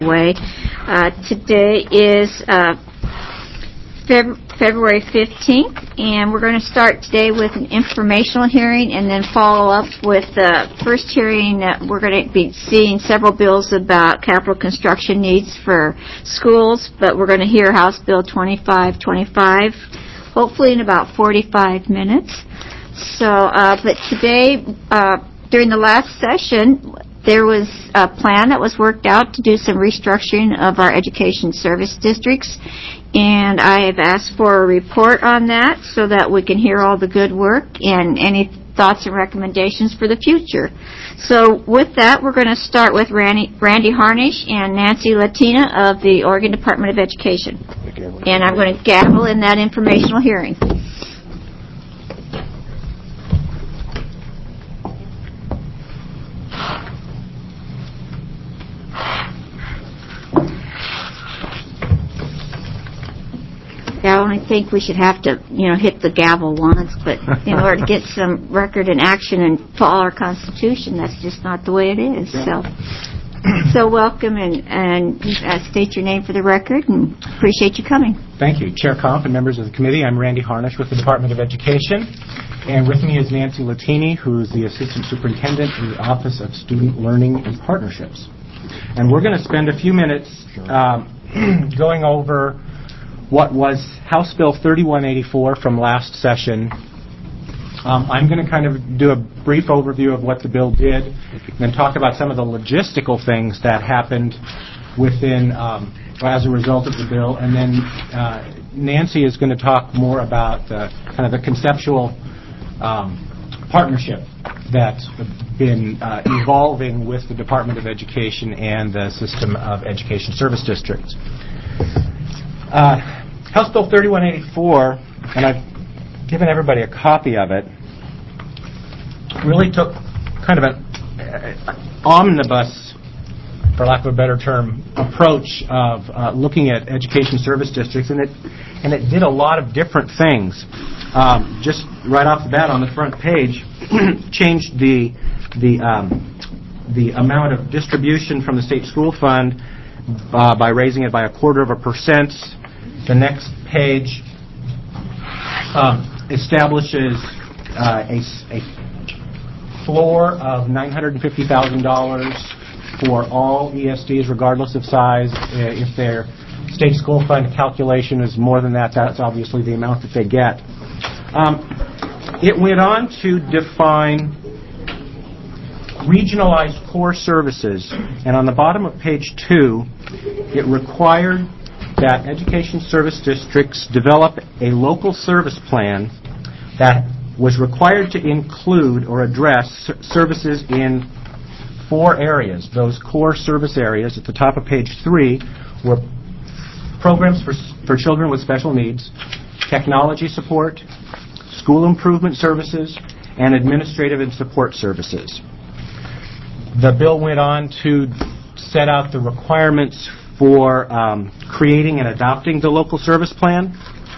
way. Today is February 15th, and we're going to start today with an informational hearing and then follow up with the first hearing that we're going to be seeing several bills about capital construction needs for schools, but we're going to hear House Bill 2525 hopefully in about 45 minutes. But today, during the last session, there was a plan that was worked out to do some restructuring of our education service districts, and I have asked for a report on that so that we can hear all the good work and any thoughts and recommendations for the future. So with that, we're going to start with Randy Harnish and Nancy Latina of the Oregon Department of Education. And I'm going to gavel in that informational hearing. I only think we should have to, hit the gavel once, but in order to get some record and action and follow our Constitution, that's just not the way it is. So welcome and state your name for the record, and appreciate you coming. Thank you. Chair Comp and members of the committee, I'm Randy Harnish with the Department of Education, and with me is Nancy Latini, who is the Assistant Superintendent in the Office of Student Learning and Partnerships. And we're going to spend a few minutes going over what was House Bill 3184 from last session. I'm going to kind of do a brief overview of what the bill did, and then talk about some of the logistical things that happened within as a result of the bill, and then Nancy is going to talk more about kind of the conceptual partnership that's been evolving with the Department of Education and the system of education service districts. House Bill 3184, and I've given everybody a copy of it, really took kind of an omnibus, for lack of a better term, approach of looking at education service districts, and it did a lot of different things. Just right off the bat on the front page, changed the amount of distribution from the state school fund by raising it by 0.25%. The next page establishes a floor of $950,000 for all ESDs, regardless of size. If their state school fund calculation is more than that, that's obviously the amount that they get. It went on to define regionalized core services, and on the bottom of page 2, it required that education service districts develop a local service plan that was required to include or address services in 4 areas. Those core service areas at the top of page 3 were programs for children with special needs, technology support, school improvement services, and administrative and support services. The bill went on to set out the requirements for creating and adopting the local service plan.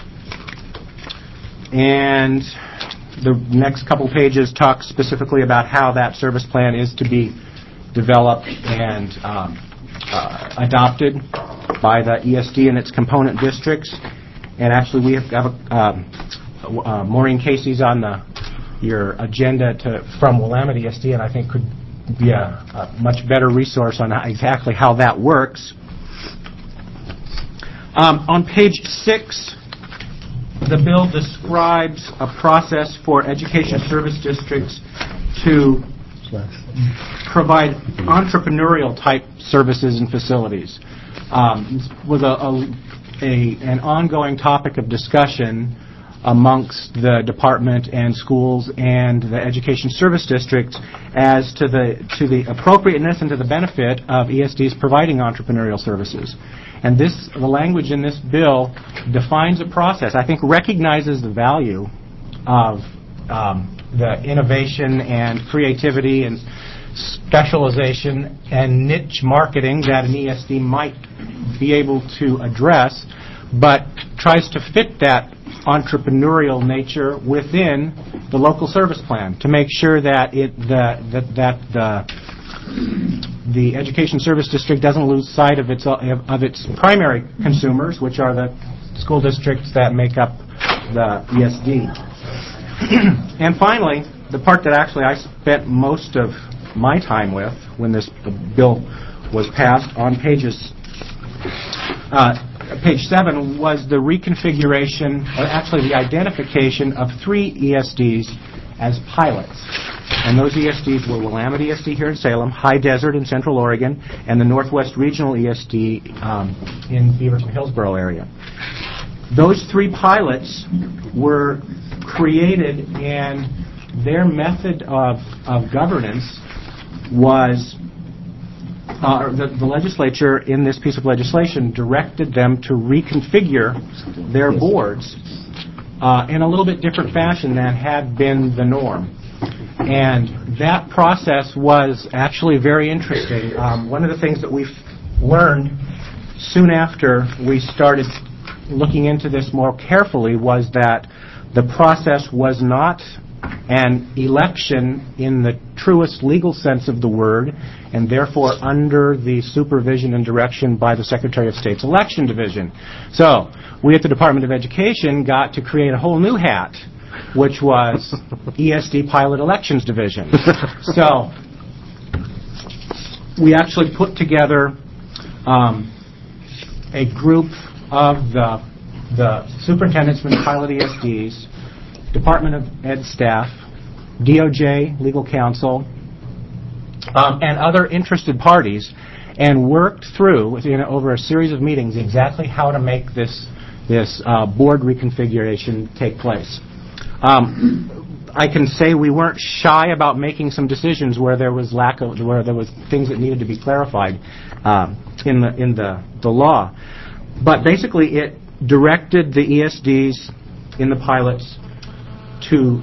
And the next couple pages talk specifically about how that service plan is to be developed and adopted by the ESD and its component districts. And actually we have Maureen Casey's on your agenda from Willamette ESD, and I think could be a much better resource on exactly how that works. On page 6, the bill describes a process for education service districts to provide entrepreneurial-type services and facilities. This was an ongoing topic of discussion amongst the department and schools and the education service districts as to the appropriateness and to the benefit of ESDs providing entrepreneurial services. And the language in this bill defines a process, I think recognizes the value of the innovation and creativity and specialization and niche marketing that an ESD might be able to address, but tries to fit that entrepreneurial nature within the local service plan to make sure that the the Education Service District doesn't lose sight of its primary consumers, which are the school districts that make up the ESD. And finally, the part that actually I spent most of my time with when this bill was passed on page 7 was the reconfiguration, or actually the identification of 3 ESDs as pilots. And those ESDs were Willamette ESD here in Salem, High Desert in Central Oregon, and the Northwest Regional ESD in Beaverton-Hillsboro area. Those 3 pilots were created, and their method of governance was the legislature in this piece of legislation directed them to reconfigure their boards in a little bit different fashion than had been the norm. And that process was actually very interesting. One of the things that we've learned soon after we started looking into this more carefully was that the process was not an election in the truest legal sense of the word, and therefore under the supervision and direction by the Secretary of State's Election Division. So we at the Department of Education got to create a whole new hat, which was ESD Pilot Elections Division. So we actually put together a group of the superintendents from the pilot ESDs, Department of Ed staff, DOJ, legal counsel, and other interested parties, and worked through, over a series of meetings, exactly how to make this board reconfiguration take place. I can say we weren't shy about making some decisions where there was things that needed to be clarified in the law. But basically, it directed the ESDs in the pilots to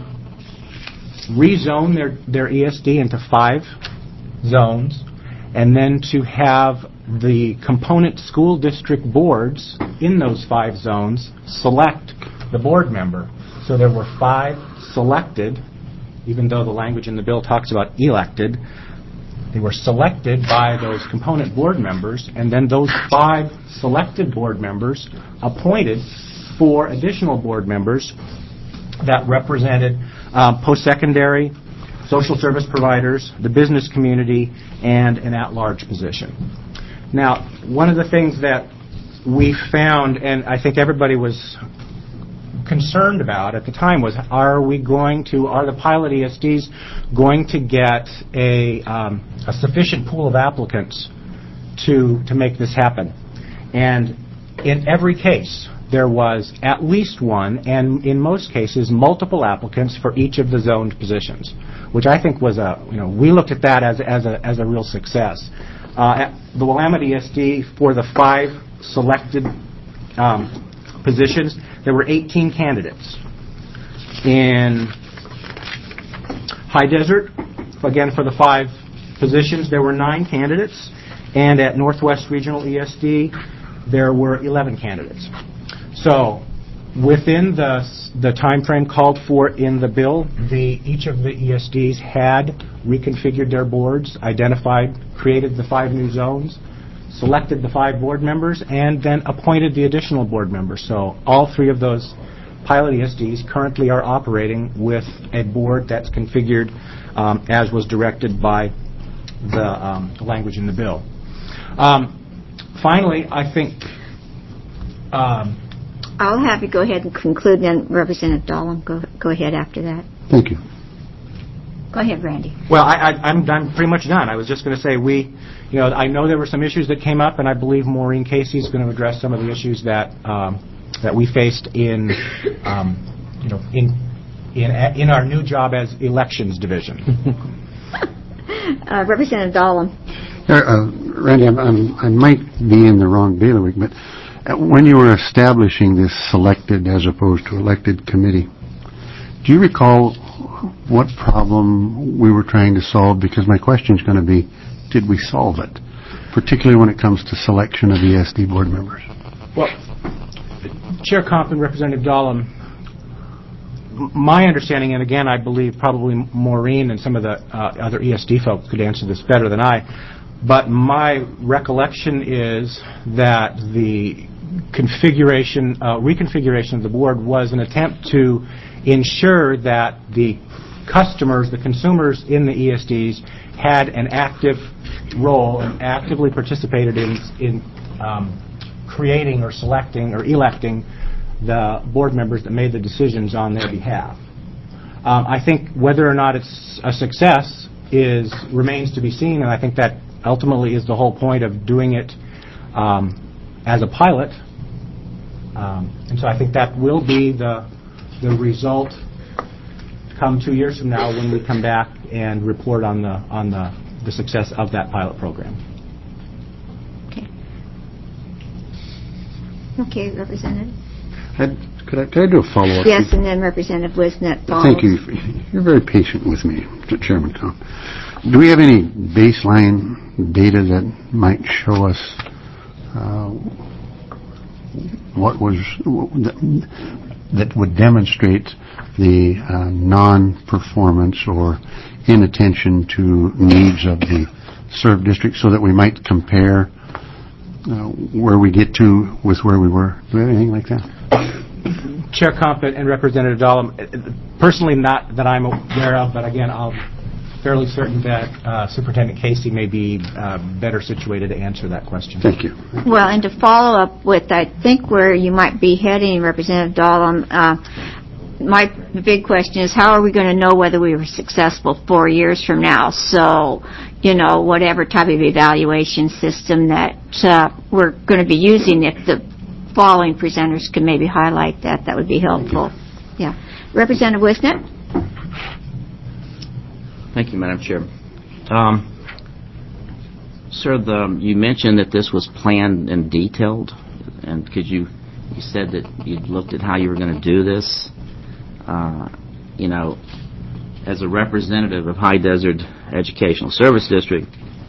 rezone their ESD into 5 zones, and then to have the component school district boards in those 5 zones select the board member. So there were 5 selected, even though the language in the bill talks about elected. They were selected by those component board members, and then those 5 selected board members appointed 4 additional board members that represented post-secondary, social service providers, the business community, and an at-large position. Now, one of the things that we found, and I think everybody was concerned about at the time, was are the pilot ESDs going to get a sufficient pool of applicants to make this happen? And in every case, there was at least one, and in most cases, multiple applicants for each of the zoned positions, which I think was we looked at that as a real success. At the Willamette ESD, for the 5 selected positions, there were 18 candidates. In High Desert, again for the 5 positions, there were 9 candidates, and at Northwest Regional ESD, there were 11 candidates. So, within the time frame called for in the bill, each of the ESDs had reconfigured their boards, created the 5 new zones, selected the 5 board members, and then appointed the additional board members. So all 3 of those pilot ESDs currently are operating with a board that's configured as was directed by the language in the bill. Finally, I think I'll have you go ahead and conclude, then Representative Dahlem, go ahead after that. Thank you. Go ahead, Randy. Well, I'm pretty much done. I was just going to say I know there were some issues that came up, and I believe Maureen Casey is going to address some of the issues that we faced in our new job as Elections Division. Representative Dahlem. Randy, I might be in the wrong bailiwick, but when you were establishing this selected as opposed to elected committee, do you recall what problem we were trying to solve? Because my question is going to be, did we solve it, particularly when it comes to selection of ESD board members? Well, Chair Comp and Representative Dahlem, my understanding, and again, I believe probably Maureen and some of the other ESD folks could answer this better than I, but my recollection is that the reconfiguration of the board was an attempt to ensure that the customers, the consumers in the ESDs, had an active role and actively participated in creating or selecting or electing the board members that made the decisions on their behalf. I think whether or not it's a success remains to be seen, and I think that ultimately is the whole point of doing it as a pilot. And so I think that will be the result come 2 years from now when we come back and report on the success of that pilot program. Okay, Representative. Could I do a follow-up? Yes, and then Representative Wisnet follows. Thank you. You're very patient with me, Chairman Cohn. Do we have any baseline data that might show us that would demonstrate the non-performance or inattention to needs of the served district, so that we might compare where we get to with where we were? Do we have anything like that? Chair Competent and Representative Dahlem, personally not that I'm aware of, but again, I'm fairly certain that Superintendent Casey may be better situated to answer that question. Thank you. Well, and to follow up with, I think where you might be heading, Representative Dahlem, my big question is, how are we going to know whether we were successful 4 years from now? So, whatever type of evaluation system that we're going to be using, if the following presenters could maybe highlight that would be helpful. Yeah. Representative Wisnet? Thank you, Madam Chair. Sir, you mentioned that this was planned and detailed, and you said that you'd looked at how you were going to do this. As a representative of High Desert Educational Service District,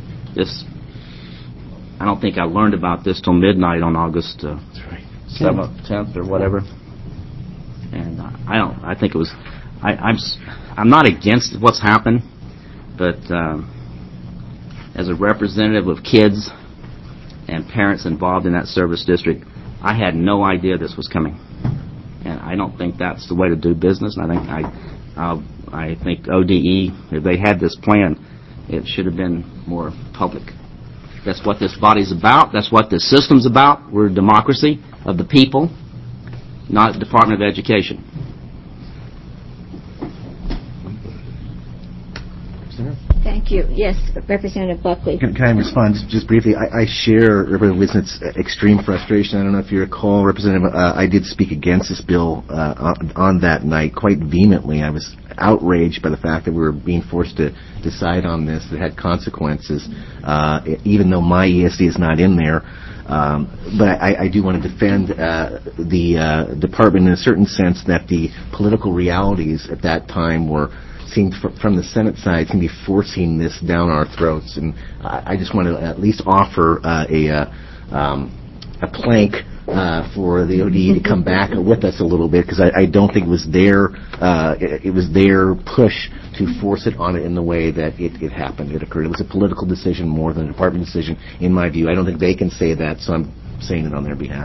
I don't think I learned about this till midnight on August 7th, 10th, or whatever. And I think it was. I'm not against what's happened, but as a representative of kids and parents involved in that service district, I had no idea this was coming, and I don't think that's the way to do business. And I think ODE, if they had this plan, it should have been more public. That's what this body's about. That's what this system's about. We're a democracy of the people, not a Department of Education. Thank you. Yes, Representative Buckley. Can I respond just briefly? I share Representative Wisnet's extreme frustration. I don't know if you recall, Representative, I did speak against this bill on that night quite vehemently. I was outraged by the fact that we were being forced to decide on this that had consequences, even though my ESD is not in there. But I do want to defend the department in a certain sense that the political realities at that time seemed from the Senate side seemed to be forcing this down our throats, and I just want to at least offer a plank for the ODE to come back with us a little bit, because I don't think it was their push to force it on it in the way that it happened. It occurred. It was a political decision more than a department decision, in my view. I don't think they can say that, so I'm saying it on their behalf.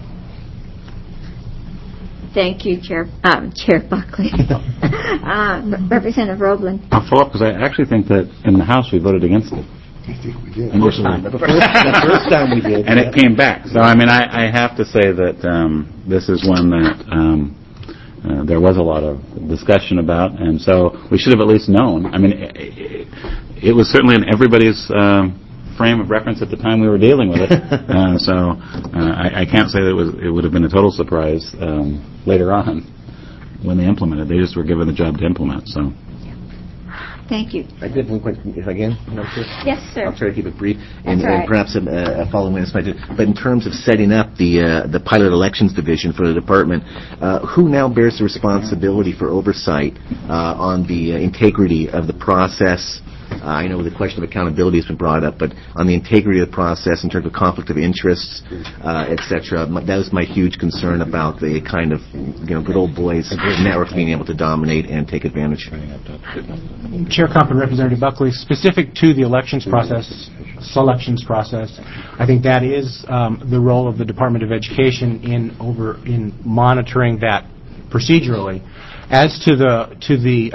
Thank you, Chair Buckley. Representative Roeblen. I'll follow up because I actually think that in the House we voted against it. I think we did. The first time we did. And it came back. So, I have to say that this is one that there was a lot of discussion about, and so we should have at least known. It was certainly in everybody's frame of reference at the time we were dealing with it. I can't say that it would have been a total surprise later on when they implemented. They just were given the job to implement. So. Thank you. I did one question, if I can. Yes, sir. I'll try to keep it brief, and perhaps a following this. But in terms of setting up the pilot elections division for the department, who now bears the responsibility for oversight on the integrity of the process I know the question of accountability has been brought up, but on the integrity of the process in terms of conflict of interests, et cetera, that was my huge concern about the kind of, good old boys network being able to dominate and take advantage. Chair Comp and Representative Buckley, specific to the selections process, I think that is the role of the Department of Education in monitoring that procedurally. As to the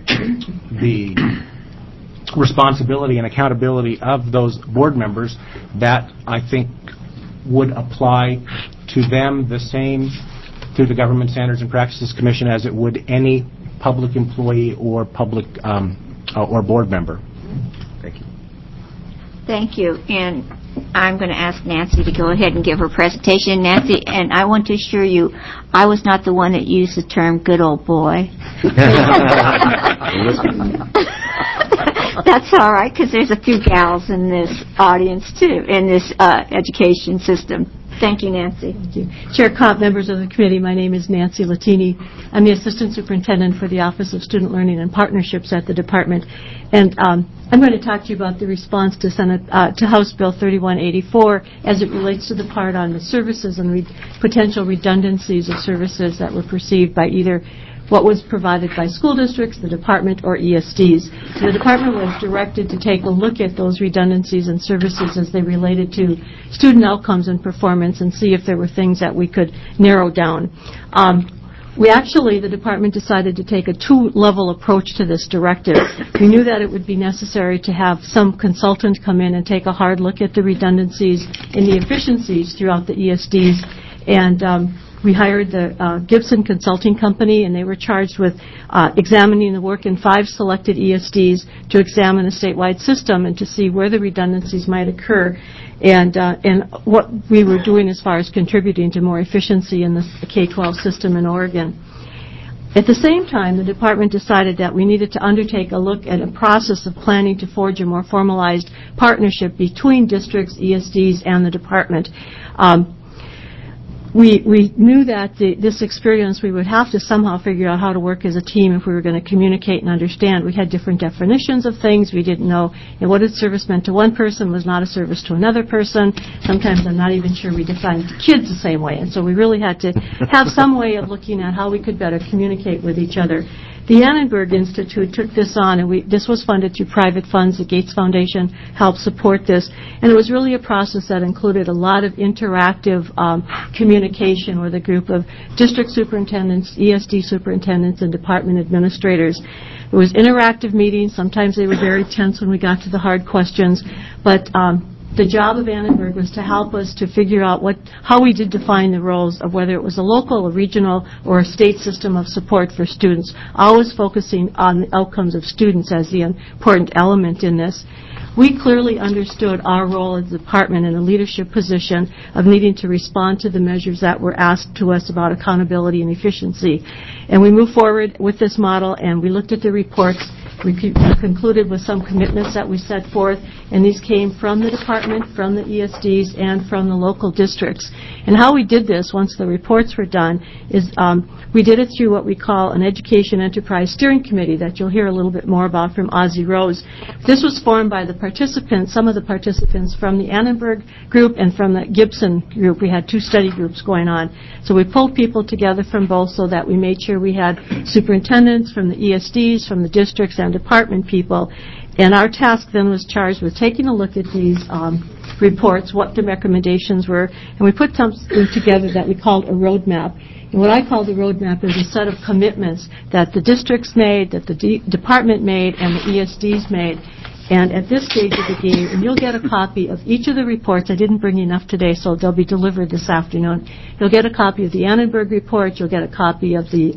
responsibility and accountability of those board members, that I think would apply to them the same through the Government Standards and Practices Commission as it would any public employee or public or board member. Thank you. Thank you. And I'm going to ask Nancy to go ahead and give her presentation. Nancy, and I want to assure you, I was not the one that used the term good old boy. That's all right, because there's a few gals in this audience, too, in this education system. Thank you, Nancy. Thank you. Chair Comp, members of the committee, my name is Nancy Latini. I'm the Assistant Superintendent for the Office of Student Learning and Partnerships at the Department. And I'm going to talk to you about the response to House Bill 3184 as it relates to the part on the services and potential redundancies of services that were perceived by either what was provided by school districts, the department, or ESDs. So the department was directed to take a look at those redundancies and services as they related to student outcomes and performance and see if there were things that we could narrow down. The department decided to take a two-level approach to this directive. We knew that it would be necessary to have some consultant come in and take a hard look at the redundancies and the efficiencies throughout the ESDs. And we hired the Gibson Consulting Company, and they were charged with examining the work in 5 selected ESDs to examine the statewide system and to see where the redundancies might occur and what we were doing as far as contributing to more efficiency in the K-12 system in Oregon. At the same time, the department decided that we needed to undertake a look at a process of planning to forge a more formalized partnership between districts, ESDs, and the department. We knew that this experience, we would have to somehow figure out how to work as a team if we were going to communicate and understand. We had different definitions of things. We didn't know what a service meant to one person was not a service to another person. Sometimes I'm not even sure we defined kids the same way. And so we really had to have some way of looking at how we could better communicate with each other. The Annenberg Institute took this on, and this was funded through private funds. The Gates Foundation helped support this. And it was really a process that included a lot of interactive communication with a group of district superintendents, ESD superintendents, and department administrators. It was interactive meetings. Sometimes they were very tense when we got to the hard questions. But the job of Annenberg was to help us to figure out how we did define the roles of whether it was a local, a regional, or a state system of support for students, always focusing on the outcomes of students as the important element in this. We clearly understood our role as a department in a leadership position of needing to respond to the measures that were asked to us about accountability and efficiency. And we moved forward with this model, and we looked at the reports. We concluded with some commitments that we set forth, and these came from the department, from the ESDs, and from the local districts. And how we did this, once the reports were done, is we did it through what we call an Education Enterprise Steering Committee that you'll hear a little bit more about from Ozzie Rose. This was formed by the participants, some of the participants from the Annenberg group and from the Gibson group. We had 2 study groups going on. So we pulled people together from both so that we made sure we had superintendents from the ESDs, from the districts, and department people. And our task then was charged with taking a look at these reports, what the recommendations were, and we put something together that we called a roadmap. And what I call the roadmap is a set of commitments that the districts made, that the department made, and the ESDs made. And at this stage of the game, and you'll get a copy of each of the reports. I didn't bring enough today, so they'll be delivered this afternoon. You'll get a copy of the Annenberg report. You'll get a copy of the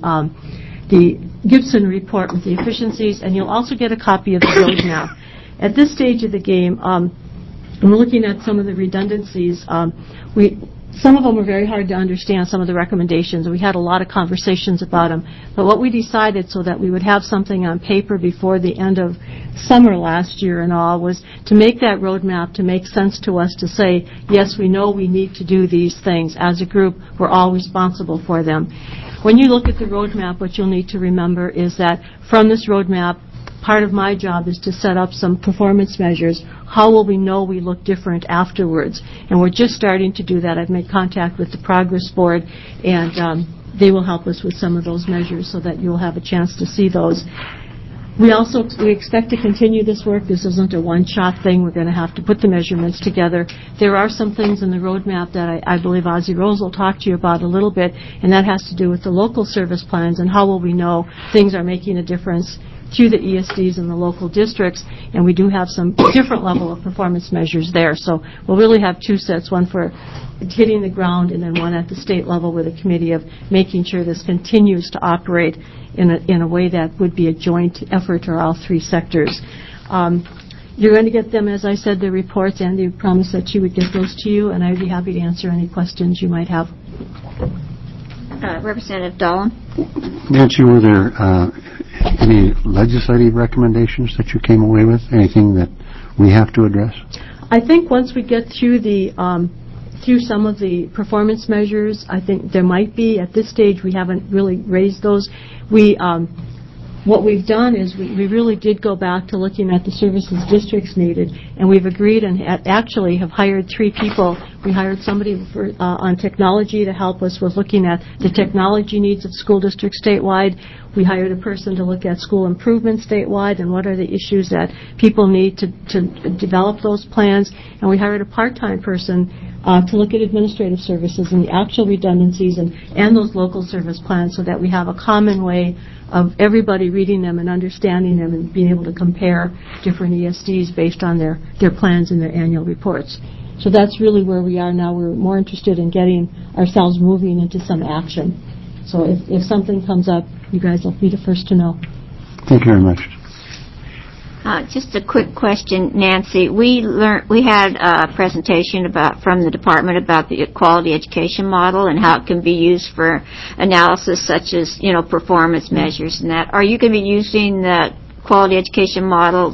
Gibson report with the efficiencies, and you'll also get a copy of the roadmap. At this stage of the game, we're looking at some of the redundancies. Some of them were very hard to understand, some of the recommendations, and we had a lot of conversations about them. But what we decided so that we would have something on paper before the end of summer last year and all was to make that roadmap to make sense to us to say, yes, we know we need to do these things. As a group, we're all responsible for them. When you look at the roadmap, what you'll need to remember is that from this roadmap, part of my job is to set up some performance measures. How will we know we look different afterwards? And we're just starting to do that. I've made contact with the Progress Board, and they will help us with some of those measures so that you'll have a chance to see those. We expect to continue this work. This isn't a one-shot thing. We're going to have to put the measurements together. There are some things in the roadmap that I believe Ozzie Rose will talk to you about a little bit, and that has to do with the local service plans and how will we know things are making a difference to the ESDs and the local districts, and we do have some different level of performance measures there. So we'll really have two sets, one for hitting the ground and then one at the state level with a committee of making sure this continues to operate in a way that would be a joint effort for all three sectors. You're going to get them, as I said, the reports, and they promised that she would get those to you, and I'd be happy to answer any questions you might have. Representative Dolan? Nancy, were there any legislative recommendations that you came away with? Anything that we have to address? I think once we get through through some of the performance measures, I think there might be. At this stage, we haven't really raised those. What we've done is we really did go back to looking at the services districts needed, and we've agreed and actually have hired 3 people. We hired somebody on technology to help us with looking at the technology needs of school districts statewide. We hired a person to look at school improvement statewide and what are the issues that people need to develop those plans. And we hired a part-time person to look at administrative services and the actual redundancies and those local service plans so that we have a common way of everybody reading them and understanding them and being able to compare different ESDs based on their plans and their annual reports. So that's really where we are now. We're more interested in getting ourselves moving into some action. So if something comes up, you guys will be the first to know. Thank you very much. Just a quick question, Nancy. We had a presentation from the department about the quality education model and how it can be used for analysis such as, performance measures and that. Are you going to be using the quality education model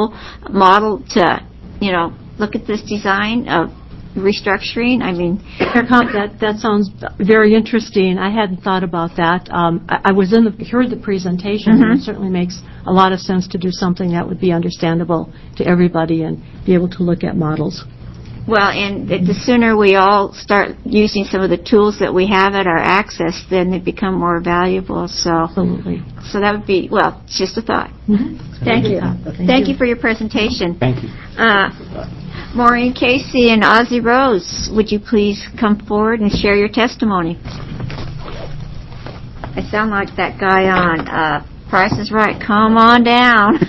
to, look at this design of restructuring? I mean, that sounds very interesting. I hadn't thought about that. I heard the presentation, and it certainly makes a lot of sense to do something that would be understandable to everybody and be able to look at models. Well, and the sooner we all start using some of the tools that we have at our access, then they become more valuable. So, absolutely. So that would be, it's just a thought. Mm-hmm. Thank you. Thank you for your presentation. Thank you. Maureen Casey and Ozzie Rose, would you please come forward and share your testimony? I sound like that guy on Price is Right. Come on down.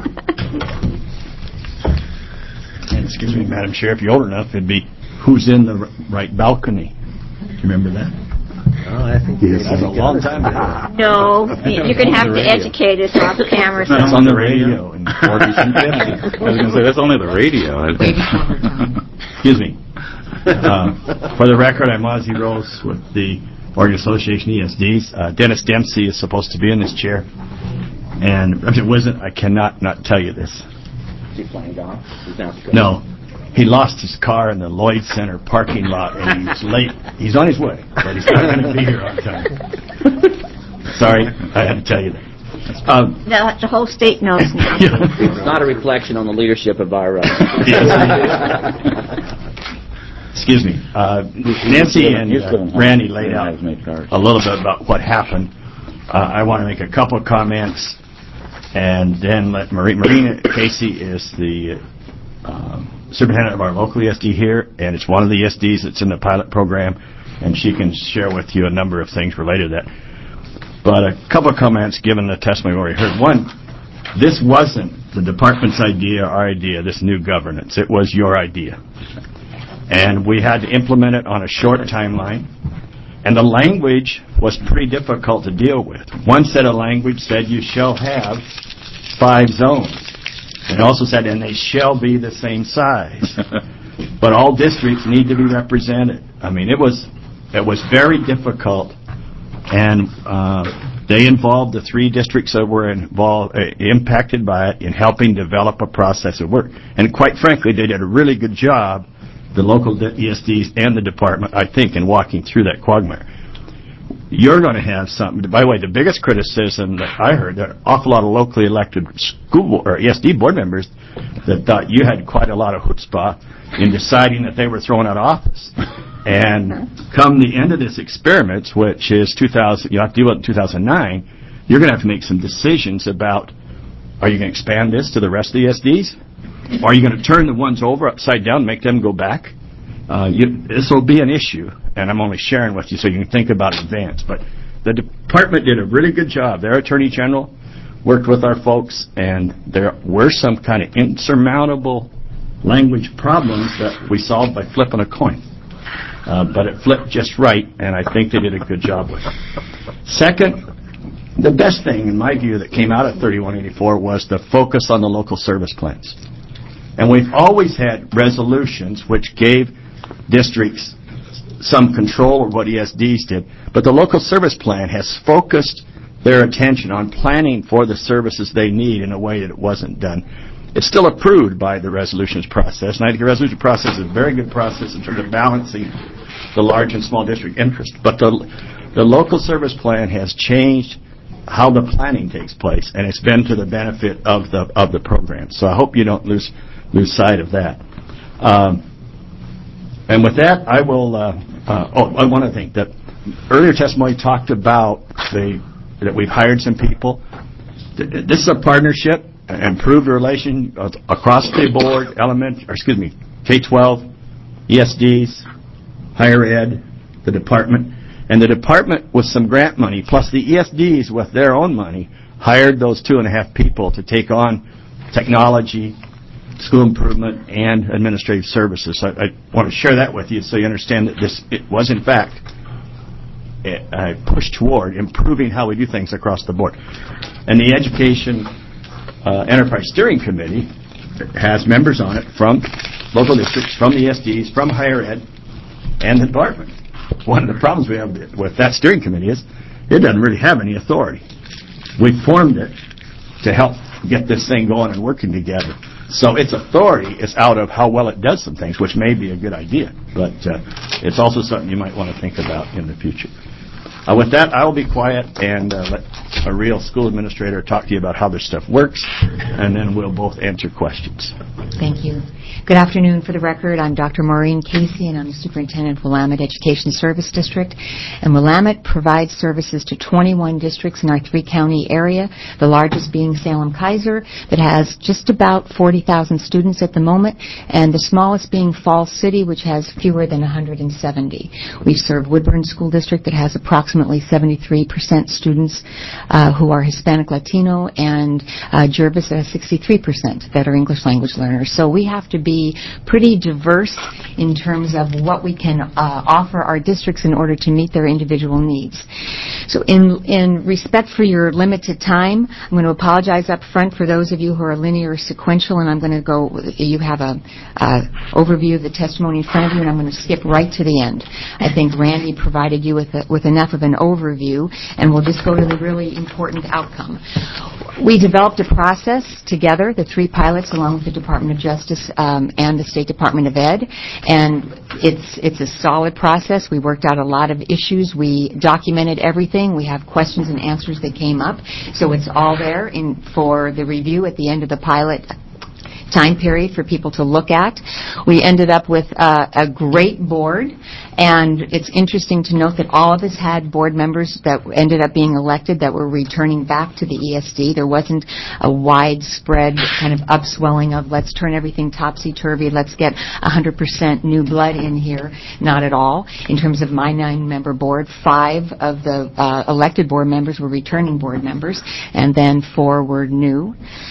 Excuse me, Madam Chair, if you're old enough, it'd be who's in the right balcony. Do you remember that? Oh, I think that's a long time ago. No, you're going to have to educate us off camera. That's on the radio in 40s and 50s. I was going to say, that's only the radio. Excuse me. For the record, I'm Ozzie Rose with the Oregon Association ESDs. Dennis Dempsey is supposed to be in this chair. And if it wasn't, I cannot not tell you this. Is he playing golf? No. He lost his car in the Lloyd Center parking lot, and he was late. He's on his way, but he's not going to be here on time. Sorry, I had to tell you that. The whole state knows now. It's not a reflection on the leadership of our... Excuse me. Nancy and Randy laid out a little bit about what happened. I want to make a couple of comments, and then let Marina Casey is the... superintendent of our local ESD here, and it's one of the ESDs that's in the pilot program, and she can share with you a number of things related to that. But a couple of comments given the testimony we already heard. One, this wasn't the department's idea, our idea, this new governance. It was your idea. And we had to implement it on a short timeline, and the language was pretty difficult to deal with. One set of language said you shall have 5 zones. It also said, and they shall be the same size. But all districts need to be represented. I mean, it was very difficult, and they involved the 3 districts that were impacted by it in helping develop a process of work. And quite frankly, they did a really good job, the local ESDs and the department, I think, in walking through that quagmire. you're going to have something. By the way, the biggest criticism that I heard, there are an awful lot of locally elected school or ESD board members that thought you had quite a lot of chutzpah in deciding that they were thrown out of office. And come the end of this experiment, which is 2000, you have to deal with it in 2009, you're going to have to make some decisions about, are you going to expand this to the rest of the ESDs? Or are you going to turn the ones over upside down and make them go back? This will be an issue, and I'm only sharing with you so you can think about it in advance. But the department did a really good job. Their attorney general worked with our folks, and there were some kind of insurmountable language problems that we solved by flipping a coin. But it flipped just right, and I think they did a good job with it. Second, the best thing, in my view, that came out of 3184 was the focus on the local service plans. And we've always had resolutions which gave districts some control of what ESDs did, but the local service plan has focused their attention on planning for the services they need in a way that it wasn't done. It's still approved by the resolutions process, and I think the resolution process is a very good process in terms of balancing the large and small district interest. But the local service plan has changed how the planning takes place, and it's been to the benefit of the program. So I hope you don't lose sight of that. And with that, I will. One other thing, that earlier testimony talked about that we've hired some people. This is a partnership, improved relation across the board, K-12, ESDs, higher ed, the department. And the department, with some grant money, plus the ESDs with their own money, hired those 2.5 people to take on technology, school improvement, and administrative services. So I want to share that with you so you understand that it was, in fact, a push toward improving how we do things across the board. And the Education Enterprise Steering Committee has members on it from local districts, from the ESDs, from higher ed, and the department. One of the problems we have with that steering committee is it doesn't really have any authority. We formed it to help get this thing going and working together. So its authority is out of how well it does some things, which may be a good idea, but it's also something you might want to think about in the future. With that, I will be quiet and let a real school administrator talk to you about how this stuff works, and then we'll both answer questions. Thank you. Good afternoon. For the record, I'm Dr. Maureen Casey, and I'm the superintendent of Willamette Education Service District. And Willamette provides services to 21 districts in our 3-county area, the largest being Salem-Keizer, that has just about 40,000 students at the moment, and the smallest being Falls City, which has fewer than 170. We serve Woodburn School District that has approximately 73% students who are Hispanic Latino, and Jervis has 63% that are English language learners. So we have to be pretty diverse in terms of what we can offer our districts in order to meet their individual needs. So in respect for your limited time, I'm going to apologize up front for those of you who are linear or sequential, and I'm going to go, you have a overview of the testimony in front of you, and I'm going to skip right to the end. I think Randy provided you with enough of an overview, and we'll just go to the really important outcome. We developed a process together, the 3 pilots, along with the Department of Justice and the State Department of Ed, and it's a solid process. We worked out a lot of issues. We documented everything. We have questions and answers that came up, so it's all there for the review at the end of the pilot time period for people to look at. We ended up with a great board, and it's interesting to note that all of us had board members that ended up being elected that were returning back to the ESD. There wasn't a widespread kind of upswelling of let's turn everything topsy-turvy, let's get 100% new blood in here. Not at all. In terms of my 9-member board, 5 of the elected board members were returning board members, and then 4 were new.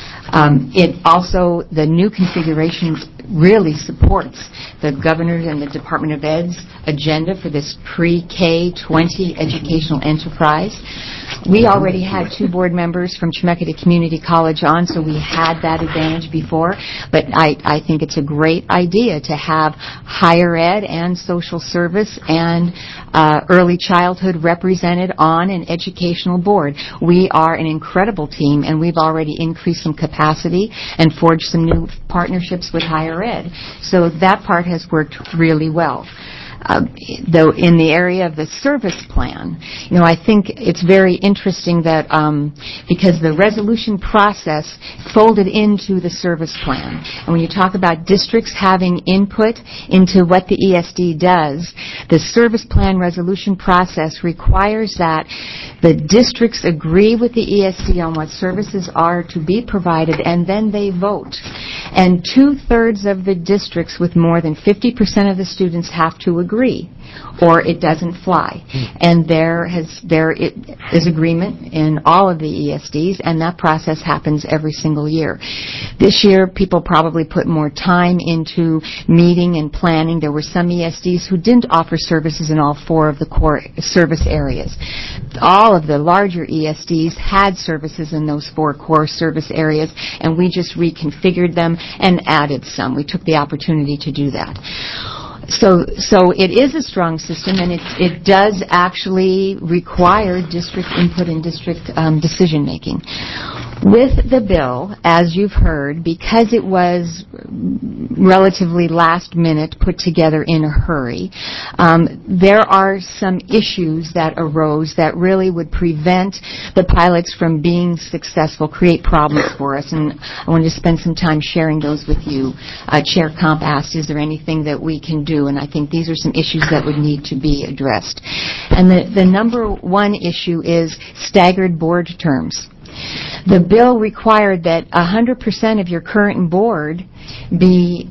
It also, the new configuration really supports the governor and the Department of Ed's agenda for this pre-K-20 educational enterprise. We already had 2 board members from Chemeketa Community College on, so we had that advantage before. But I think it's a great idea to have higher ed and social service and early childhood represented on an educational board. We are an incredible team, and we've already increased some capacity and forged some new partnerships with higher ed. So that part has worked really well. though in the area of the service plan, I think it's very interesting that because the resolution process folded into the service plan, and when you talk about districts having input into what the ESD does, the service plan resolution process requires that the districts agree with the ESD on what services are to be provided, and then they vote. And 2/3 of the districts with more than 50% of the students have to agree, or it doesn't fly. And there is agreement in all of the ESDs, and that process happens every single year. This year, people probably put more time into meeting and planning. There were some ESDs who didn't offer services in all 4 of the core service areas. All of the larger ESDs had services in those 4 core service areas, and we just reconfigured them and added some. We took the opportunity to do that. So it is a strong system, and it does actually require district input and district decision making. With the bill, as you've heard, because it was relatively last minute put together in a hurry, there are some issues that arose that really would prevent the pilots from being successful, create problems for us, and I wanted to spend some time sharing those with you. Chair Comp asked, is there anything that we can do? And I think these are some issues that would need to be addressed. And the number one issue is staggered board terms. The bill required that 100% of your current board be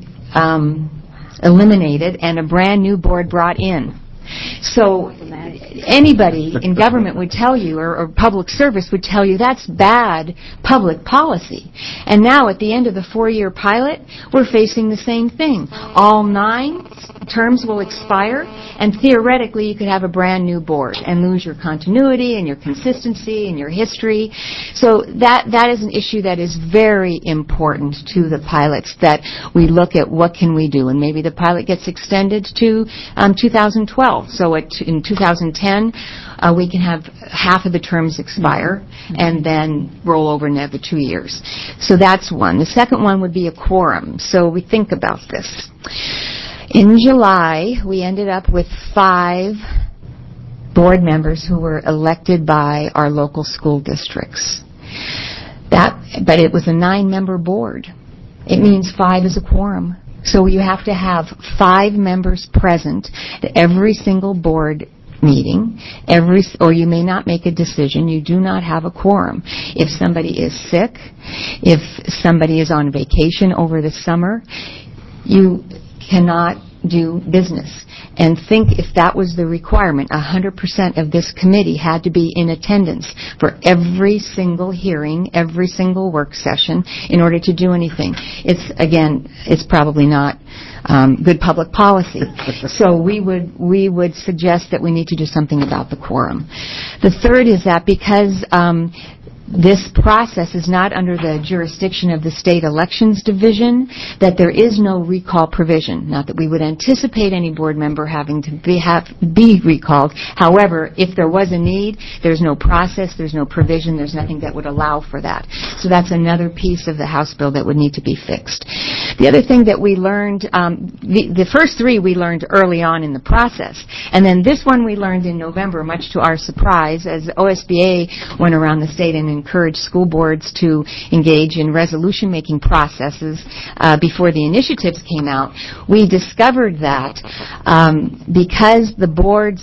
eliminated and a brand new board brought in. So anybody in government would tell you, or public service would tell you, that's bad public policy. And now at the end of the 4-year pilot, we're facing the same thing. All 9 terms will expire, and theoretically you could have a brand new board and lose your continuity and your consistency and your history. So that is an issue that is very important to the pilots, that we look at what can we do, and maybe the pilot gets extended to 2012. So in 2010, we can have half of the terms expire and then roll over another 2 years. So that's one. The second one would be a quorum. So we think about this. In July, we ended up with 5 board members who were elected by our local school districts. But it was a 9-member board. It means 5 is a quorum. So you have to have 5 members present at every single board meeting, or you may not make a decision. You do not have a quorum. If somebody is sick, if somebody is on vacation over the summer, you cannot do business. And think if that was the requirement, 100% of this committee had to be in attendance for every single hearing, every single work session in order to do anything. It's probably not good public policy. So we would suggest that we need to do something about the quorum. The third is that because this process is not under the jurisdiction of the State Elections Division, that there is no recall provision. Not that we would anticipate any board member having to be recalled. However, if there was a need, there's no process, there's no provision, there's nothing that would allow for that. So that's another piece of the House bill that would need to be fixed. The other thing that we learned, the first 3 we learned early on in the process, and then this one we learned in November, much to our surprise, as OSBA went around the state and encourage school boards to engage in resolution-making processes before the initiatives came out. We discovered that because the board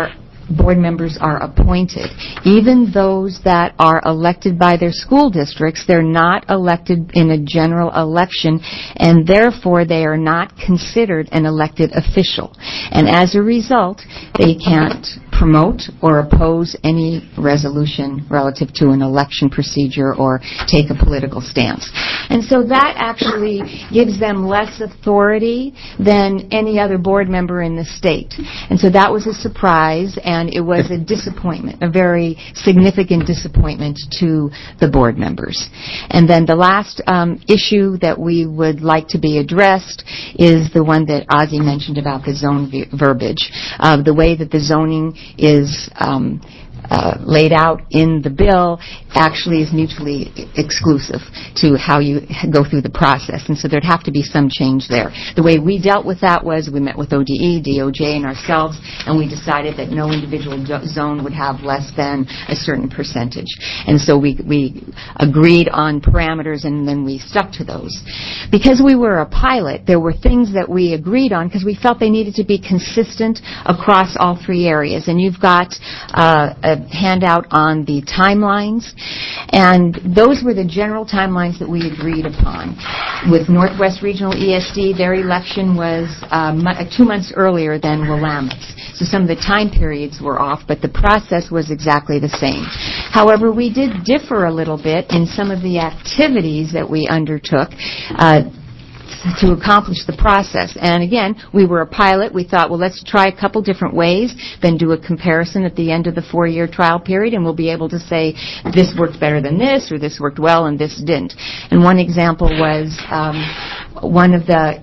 members are appointed, even those that are elected by their school districts, they're not elected in a general election, and therefore they are not considered an elected official. And as a result, they can't promote or oppose any resolution relative to an election procedure or take a political stance. And so that actually gives them less authority than any other board member in the state. And so that was a surprise, and it was a disappointment, a very significant disappointment to the board members. And then the last issue that we would like to be addressed is the one that Ozzie mentioned about the zone verbiage. The way that the zoning is laid out in the bill actually is mutually exclusive to how you go through the process, and so there'd have to be some change there. The way we dealt with that was we met with ODE, DOJ, and ourselves, and we decided that no individual zone would have less than a certain percentage. And so we agreed on parameters, and then we stuck to those. Because we were a pilot, there were things that we agreed on because we felt they needed to be consistent across all three areas. And you've got a handout on the timelines, and those were the general timelines that we agreed upon. With Northwest Regional ESD, their election was 2 months earlier than Willamette's. So some of the time periods were off, but the process was exactly the same. However, we did differ a little bit in some of the activities that we undertook to accomplish the process. And again, we were a pilot. We thought, well, let's try a couple different ways, then do a comparison at the end of the 4-year trial period, and we'll be able to say this worked better than this, or this worked well and this didn't. And one example was one of the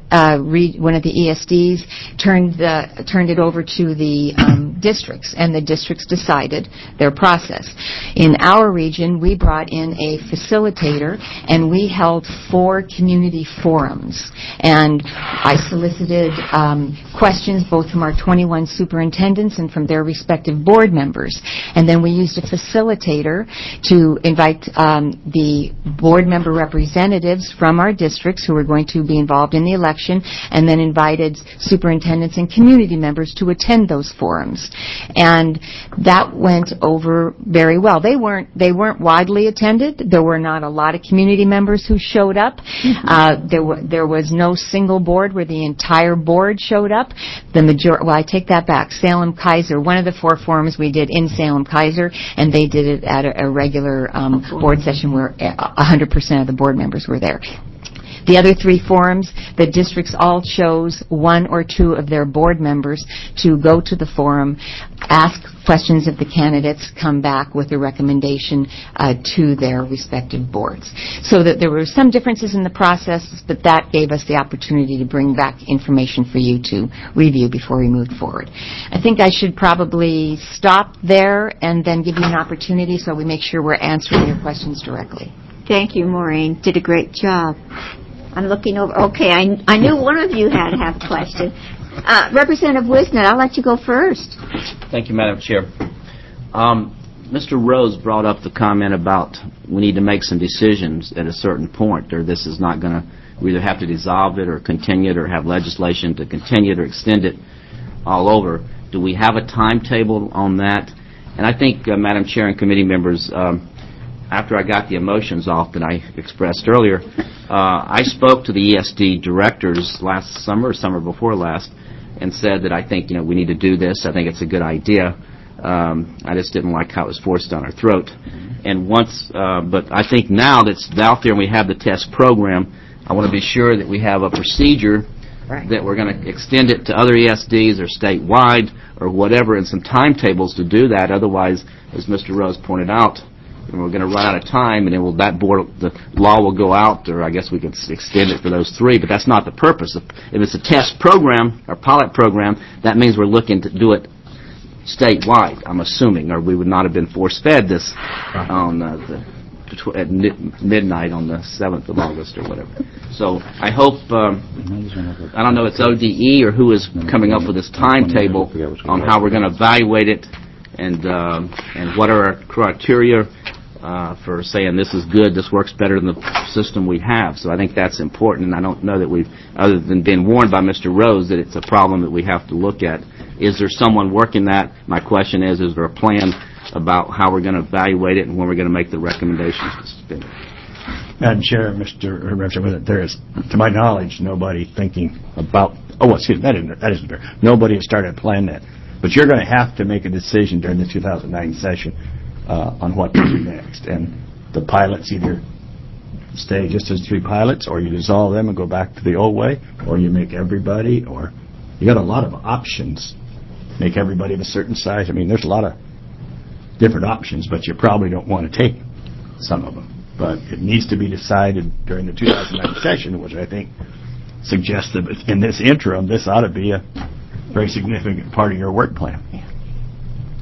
ESDs turned it over to the districts, and the districts decided their process. In our region, we brought in a facilitator, and we held 4 community forums. And I solicited questions both from our 21 superintendents and from their respective board members. And then we used a facilitator to invite the board member representatives from our districts who were going to be involved in the election, and then invited superintendents and community members to attend those forums. And that went over very well. They weren't widely attended. There were not a lot of community members who showed up. There was no single board where the entire board showed up. I take that back. Salem-Keizer, one of the 4 forums we did in Salem-Keizer, and they did it at a regular board session where 100% of the board members were there. The other 3 forums, the districts all chose 1 or 2 of their board members to go to the forum, ask questions of the candidates, come back with a recommendation to their respective boards. So that there were some differences in the process, but that gave us the opportunity to bring back information for you to review before we moved forward. I think I should probably stop there and then give you an opportunity so we make sure we're answering your questions directly. Thank you, Maureen. Did a great job. I'm looking over. Okay, I knew one of you had to have a question. Representative Wisnet, I'll let you go first. Thank you, Madam Chair. Mr. Rose brought up the comment about we need to make some decisions at a certain point, or this is not going to, we either have to dissolve it or continue it or have legislation to continue it or extend it all over. Do we have a timetable on that? And I think, Madam Chair and committee members, after I got the emotions off that I expressed earlier, I spoke to the ESD directors last summer or summer before last and said that I think, we need to do this. I think it's a good idea. I just didn't like how it was forced down our throat. And but I think now that it's out there and we have the test program, I want to be sure that we have a procedure that we're going to extend it to other ESDs or statewide or whatever, and some timetables to do that. Otherwise, as Mr. Rose pointed out, we're going to run out of time, and then the law will go out, or I guess we could extend it for those 3, but that's not the purpose. If it's a test program or pilot program, that means we're looking to do it statewide, I'm assuming, or we would not have been force-fed this on at midnight on the 7th of August or whatever. So I hope, I don't know, it's ODE or who is coming up with this timetable on how we're going to evaluate it and what are our criteria for saying this is good, this works better than the system we have. So I think that's important, and I don't know that we've, other than being warned by Mr. Rose, that it's a problem that we have to look at. Is there someone working that? My question is there a plan about how we're going to evaluate it and when we're going to make the recommendations to suspend it? Madam Chair, Mr. Representative, there is, to my knowledge, nobody thinking about, that isn't fair. Nobody has started planning that. But you're going to have to make a decision during the 2009 session on what to do next. And the pilots either stay just as 3 pilots, or you dissolve them and go back to the old way, or you make everybody, or you got a lot of options. Make everybody of a certain size. I mean, there's a lot of different options, but you probably don't want to take some of them. But it needs to be decided during the 2009 session, which I think suggests that in this interim, this ought to be a very significant part of your work plan.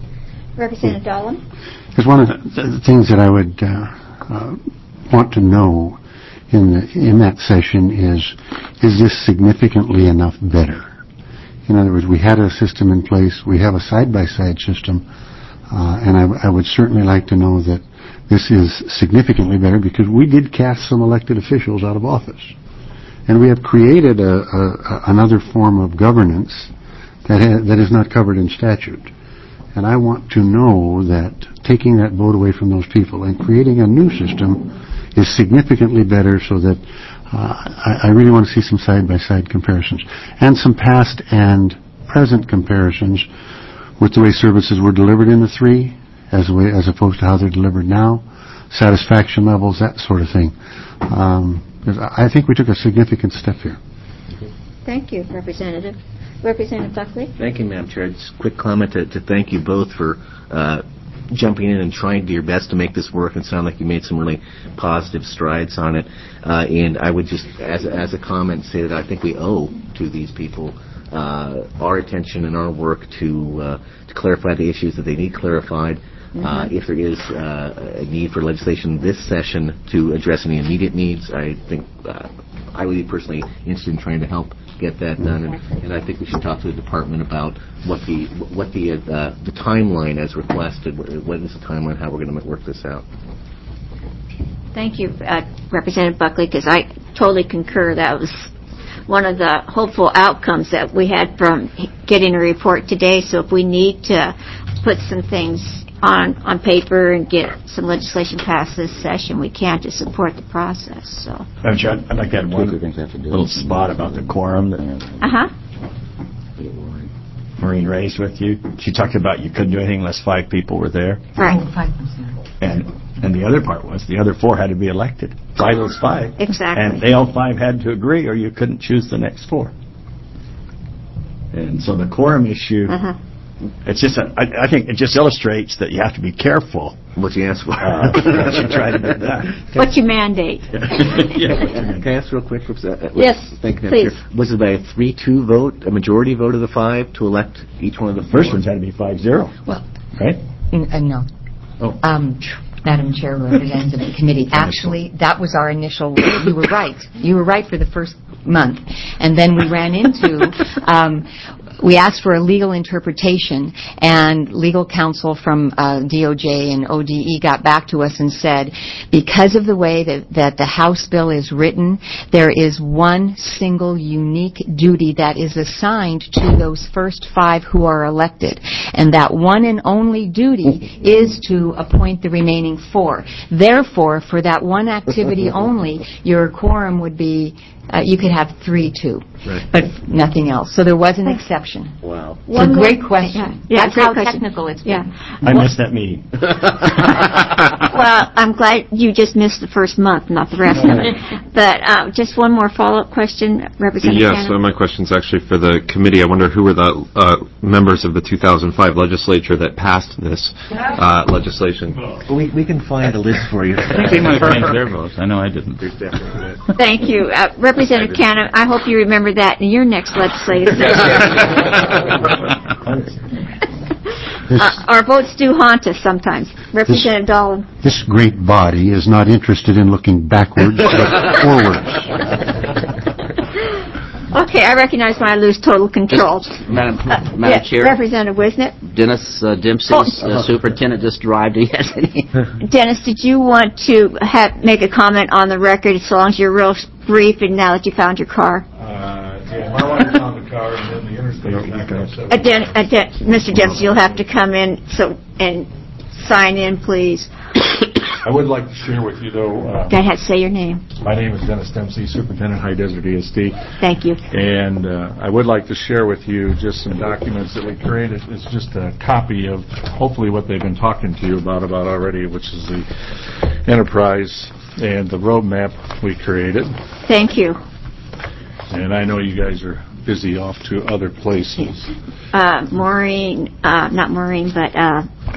Representative Dahlem? Because one of the things that I would want to know in that session is this significantly enough better? In other words, we had a system in place, we have a side-by-side system, and I would certainly like to know that this is significantly better because we did cast some elected officials out of office. And we have created another form of governance that is not covered in statute. And I want to know that taking that vote away from those people and creating a new system is significantly better so that I really want to see some side-by-side comparisons and some past and present comparisons with the way services were delivered in the three as opposed to how they're delivered now, satisfaction levels, that sort of thing. Because I think we took a significant step here. Thank you, Representative. Representative Buckley? Thank you, Madam Chair. Just a quick comment to thank you both for jumping in and trying to do your best to make this work. It sounded like you made some really positive strides on it. And I would just, as a comment, say that I think we owe to these people our attention and our work to clarify the issues that they need clarified. If there is a need for legislation this session to address any immediate needs, I think I would be personally interested in trying to help get that done, and I think we should talk to the department about what the timeline as requested. What is the timeline? How we're going to work this out? Thank you, Representative Buckley, because I totally concur. That was one of the hopeful outcomes that we had from getting a report today. So if we need to put some things on paper and get some legislation passed this session, we can to support the process. So, I'd like to add one little spot about the quorum that Maureen raised with you. She talked about you couldn't do anything unless 5 people were there. Right. 5%. And the other part was the other 4 had to be elected by those 5. Exactly. And they all 5 had to agree, or you couldn't choose the next 4. And so the quorum issue. It's just I think it just illustrates that you have to be careful what you ask for. What you try to do that. What you mandate. Can I ask real quick? Yes, please. Was it by a 3-2 vote, a majority vote of the 5 to elect each one of the 4? First ones had to be 5-0. Well, right? No. Oh. Madam Chair, representative of the committee. Actually, that was our initial. You were right. You were right for the first month, and then we ran into. We asked for a legal interpretation, and legal counsel from DOJ and ODE got back to us and said, because of the way that the House bill is written, there is one single unique duty that is assigned to those first 5 who are elected, and that one and only duty is to appoint the remaining 4. Therefore, for that one activity only, your quorum would be you could have 3-2, right, but nothing else. So there was an exception. Wow. It's a great question. Yeah, that's how technical it's been. I missed that meeting. Well, I'm glad you just missed the first month, not the rest of it. But just one more follow-up question, Representative Yes, so my question's actually for the committee. I wonder who were the members of the 2005 legislature that passed this legislation. We can find a list for you. I think they might have changed their votes. I know I didn't. Thank you. Representative Cannon, I hope you remember that in your next legislative session. Our votes do haunt us sometimes. Representative Dahlem. This great body is not interested in looking backwards, but forwards. Okay, I recognize when I lose total control. Madam Chair. Representative Wisnett. Dennis Dempsey, superintendent, just arrived. Yes. Dennis, did you want to make a comment on the record, as long as you're real brief, and now that you found your car? Yeah, my wife found the car and then the interstate. Mr. Dempsey, you'll have to come in and sign in, please. I would like to share with you, though. Go ahead, say your name. My name is Dennis Dempsey, Superintendent, High Desert ESD. Thank you. And I would like to share with you just some documents that we created. It's just a copy of hopefully what they've been talking to you about already, which is the enterprise and the roadmap we created. Thank you. And I know you guys are busy off to other places.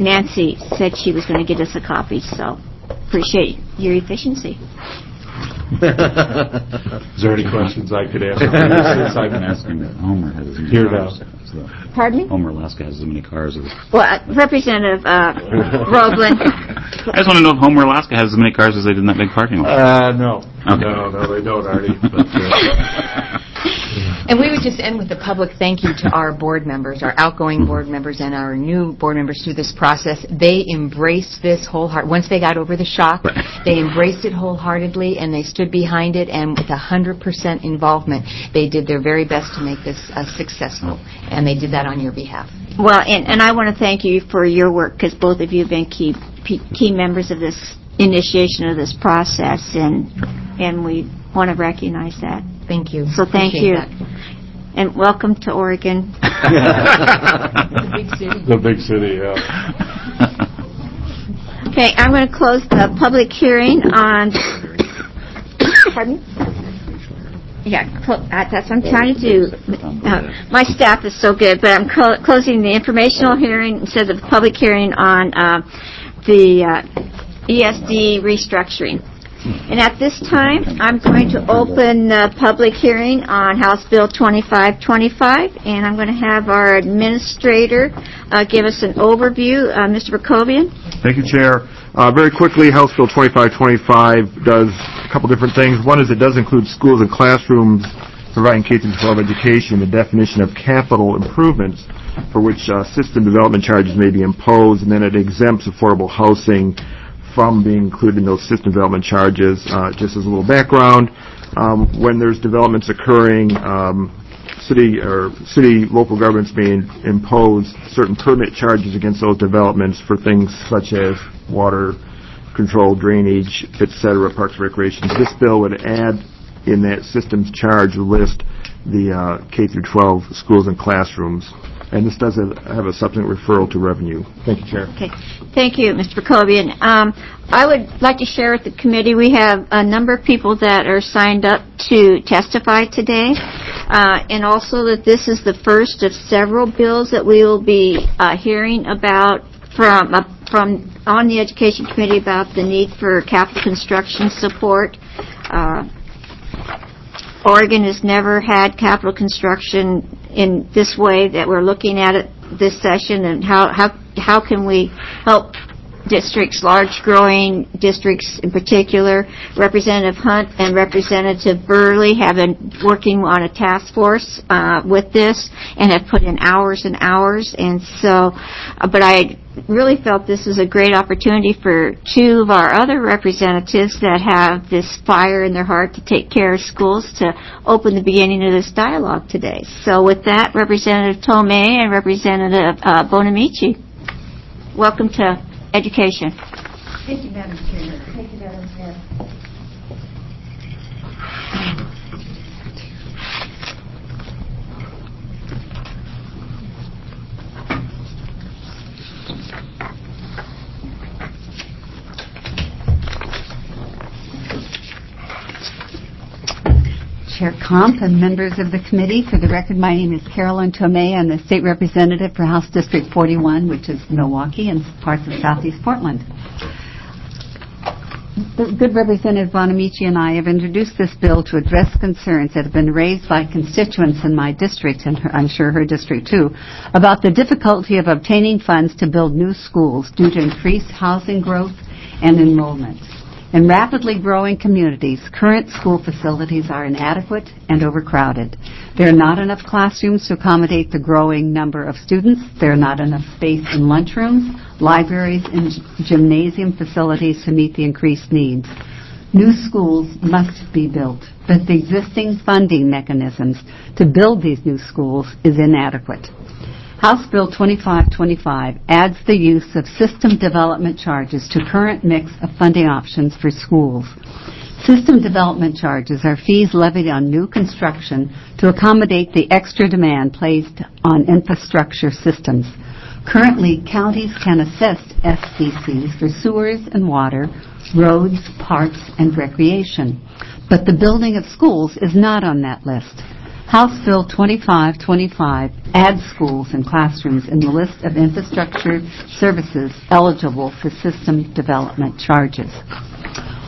Nancy said she was going to get us a copy, so appreciate your efficiency. Is there any questions I could ask? Since I've been asking that Homer has as many here cars. now. Pardon me? Homer, Alaska has as many cars as... Well, Representative Roeblen. I just want to know if Homer, Alaska has as many cars as they did in that big parking lot. No. Okay. No, they don't, Artie. But, And we would just end with a public thank you to our board members, our outgoing board members and our new board members through this process. They embraced this wholeheartedly. Once they got over the shock, they embraced it wholeheartedly, and they stood behind it, and with 100% involvement, they did their very best to make this successful, and they did that on your behalf. Well, and I want to thank you for your work, because both of you have been key members of this initiation of this process, and we want to recognize that. Thank you. So thank you. That. And welcome to Oregon. The big city. the big city, yeah. Okay, I'm going to close the public hearing on... Pardon? Yeah, that's what I'm trying to do. My staff is so good, but I'm closing the informational hearing instead of the public hearing on the ESD restructuring. And at this time, I'm going to open the public hearing on House Bill 2525, and I'm going to have our administrator give us an overview. Mr. Berkovian. Thank you, Chair. Very quickly, House Bill 2525 does a couple different things. One is it does include schools and classrooms providing K-12 education, the definition of capital improvements for which system development charges may be imposed, and then it exempts affordable housing from being included in those system development charges. Just as a little background, when there's developments occurring, local governments may impose certain permit charges against those developments for things such as water control, drainage, etc., parks and recreation. This bill would add in that systems charge list the K-12 schools and classrooms. And this does have a subsequent referral to revenue. Thank you, Chair. Okay. Thank you, Mr. Berkovian. I would like to share with the committee we have a number of people that are signed up to testify today, and also that this is the first of several bills that we will be hearing about from on the Education Committee about the need for capital construction support. Oregon has never had capital construction in this way that we're looking at it this session, and how can we help districts, large growing districts in particular. Representative Hunt and Representative Burley have been working on a task force with this and have put in hours and hours, and so but I really felt this is a great opportunity for two of our other representatives that have this fire in their heart to take care of schools to open the beginning of this dialogue today. So with that, Representative Tomei and Representative Bonamici, welcome to Education. Thank you, Madam Chair. Thank you, Madam Chair. Chair Comp and members of the committee, for the record, my name is Carolyn Tomei. I'm the state representative for House District 41, which is Milwaukee and parts of southeast Portland. The good Representative Bonamici and I have introduced this bill to address concerns that have been raised by constituents in my district, and I'm sure her district too, about the difficulty of obtaining funds to build new schools due to increased housing growth and enrollment. In rapidly growing communities, current school facilities are inadequate and overcrowded. There are not enough classrooms to accommodate the growing number of students. There are not enough space in lunchrooms, libraries, and gymnasium facilities to meet the increased needs. New schools must be built, but the existing funding mechanisms to build these new schools is inadequate. House Bill 2525 adds the use of system development charges to current mix of funding options for schools. System development charges are fees levied on new construction to accommodate the extra demand placed on infrastructure systems. Currently, counties can assess SDCs for sewers and water, roads, parks, and recreation. But the building of schools is not on that list. House Bill 2525 adds schools and classrooms in the list of infrastructure services eligible for system development charges.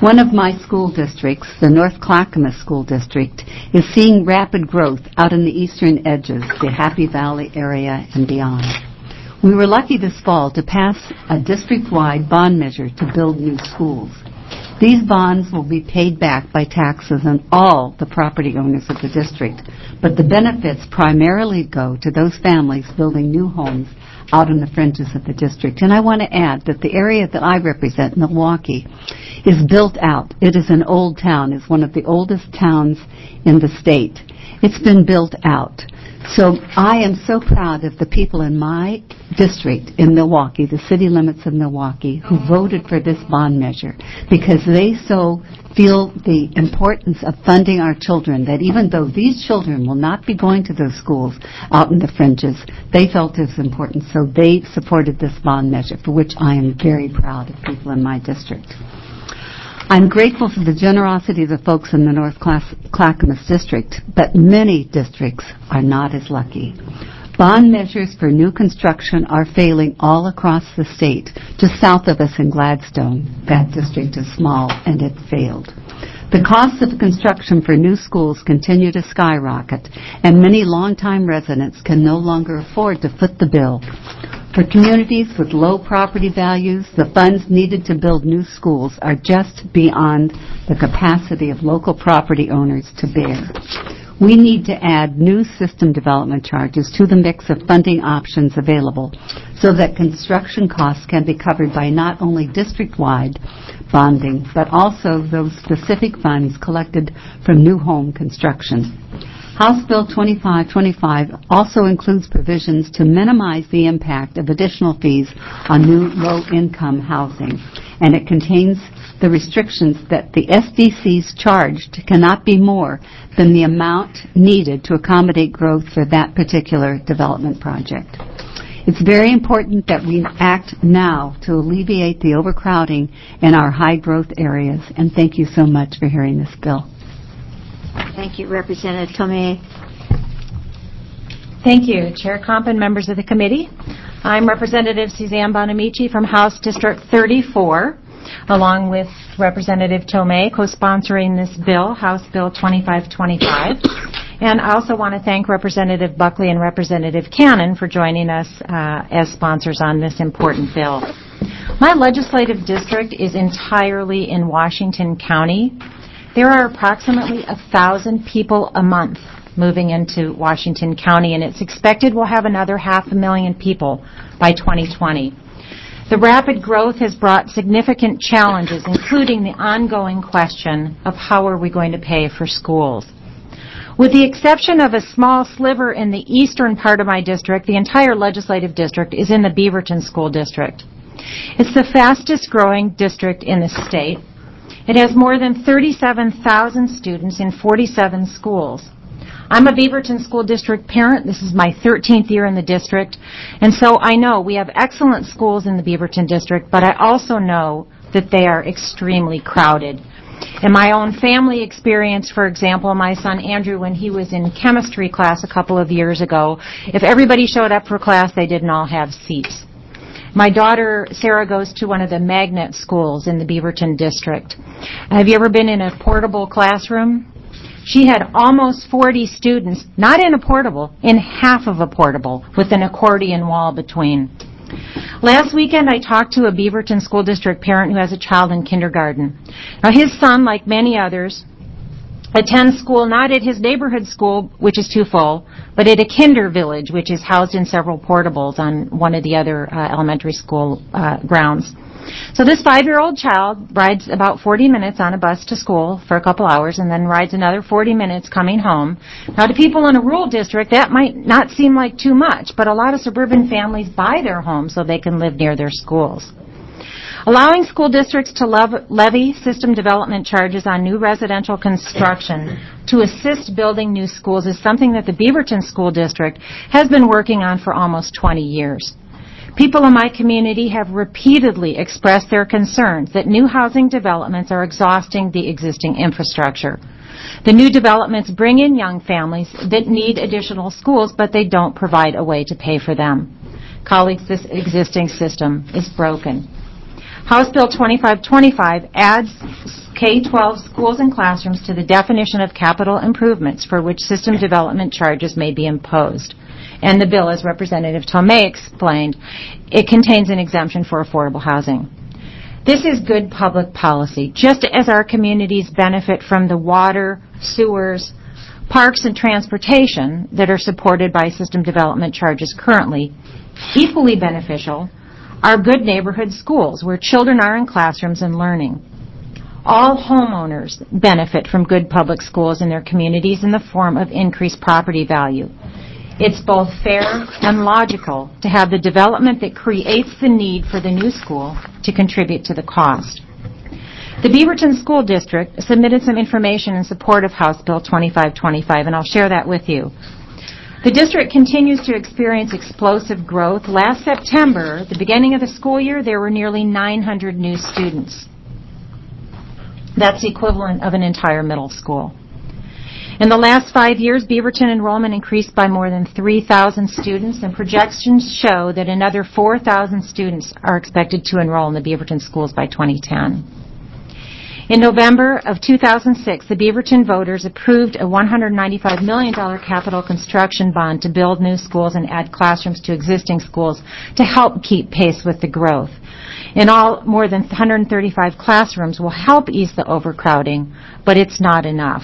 One of my school districts, the North Clackamas School District, is seeing rapid growth out in the eastern edges, the Happy Valley area and beyond. We were lucky this fall to pass a district-wide bond measure to build new schools. These bonds will be paid back by taxes on all the property owners of the district, but the benefits primarily go to those families building new homes out in the fringes of the district. And I want to add that the area that I represent, Milwaukee, is built out. It is an old town. It's one of the oldest towns in the state. It's been built out. So I am so proud of the people in my district in Milwaukee, the city limits of Milwaukee, who voted for this bond measure, because they so feel the importance of funding our children, that even though these children will not be going to those schools out in the fringes, they felt it was important, so they supported this bond measure, for which I am very proud of people in my district. I'm grateful for the generosity of the folks in the North Clackamas district, but many districts are not as lucky. Bond measures for new construction are failing all across the state. Just south of us in Gladstone, that district is small and it failed. The costs of construction for new schools continue to skyrocket, and many longtime residents can no longer afford to foot the bill. For communities with low property values, the funds needed to build new schools are just beyond the capacity of local property owners to bear. We need to add new system development charges to the mix of funding options available so that construction costs can be covered by not only district-wide bonding, but also those specific funds collected from new home construction. House Bill 2525 also includes provisions to minimize the impact of additional fees on new low-income housing, and it contains the restrictions that the SDCs charged cannot be more than the amount needed to accommodate growth for that particular development project. It's very important that we act now to alleviate the overcrowding in our high-growth areas, and thank you so much for hearing this bill. Thank you, Representative Tomei. Thank you, Chair Comp and members of the committee. I'm Representative Suzanne Bonamici from House District 34, along with Representative Tomei, co-sponsoring this bill, House Bill 2525. And I also want to thank Representative Buckley and Representative Cannon for joining us as sponsors on this important bill. My legislative district is entirely in Washington County. There are approximately 1,000 people a month moving into Washington County, and it's expected we'll have another 500,000 people by 2020. The rapid growth has brought significant challenges, including the ongoing question of how are we going to pay for schools. With the exception of a small sliver in the eastern part of my district, the entire legislative district is in the Beaverton School District. It's the fastest growing district in the state. It has more than 37,000 students in 47 schools. I'm a Beaverton School District parent. This is my 13th year in the district. And so I know we have excellent schools in the Beaverton District, but I also know that they are extremely crowded. In my own family experience, for example, my son Andrew, when he was in chemistry class a couple of years ago, if everybody showed up for class, they didn't all have seats. My daughter, Sarah, goes to one of the magnet schools in the Beaverton District. Have you ever been in a portable classroom? She had almost 40 students, not in a portable, in half of a portable, with an accordion wall between. Last weekend, I talked to a Beaverton School District parent who has a child in kindergarten. Now, his son, like many others, attends school not at his neighborhood school, which is too full, but at a kinder village, which is housed in several portables on one of the other elementary school grounds. So this 5-year-old child rides about 40 minutes on a bus to school for a couple hours and then rides another 40 minutes coming home. Now, to people in a rural district, that might not seem like too much, but a lot of suburban families buy their homes so they can live near their schools. Allowing school districts to levy system development charges on new residential construction to assist building new schools is something that the Beaverton School District has been working on for almost 20 years. People in my community have repeatedly expressed their concerns that new housing developments are exhausting the existing infrastructure. The new developments bring in young families that need additional schools, but they don't provide a way to pay for them. Colleagues, this existing system is broken. House Bill 2525 adds K-12 schools and classrooms to the definition of capital improvements for which system development charges may be imposed. And the bill, as Representative Tomei explained, it contains an exemption for affordable housing. This is good public policy. Just as our communities benefit from the water, sewers, parks, and transportation that are supported by system development charges currently, equally beneficial are good neighborhood schools where children are in classrooms and learning. All homeowners benefit from good public schools in their communities in the form of increased property value. It's both fair and logical to have the development that creates the need for the new school to contribute to the cost. The Beaverton School District submitted some information in support of House Bill 2525, and I'll share that with you. The district continues to experience explosive growth. Last September, the beginning of the school year, there were nearly 900 new students. That's the equivalent of an entire middle school. In the last 5 years, Beaverton enrollment increased by more than 3,000 students, and projections show that another 4,000 students are expected to enroll in the Beaverton schools by 2010. In November of 2006, the Beaverton voters approved a $195 million capital construction bond to build new schools and add classrooms to existing schools to help keep pace with the growth. In all, more than 135 classrooms will help ease the overcrowding, but it's not enough.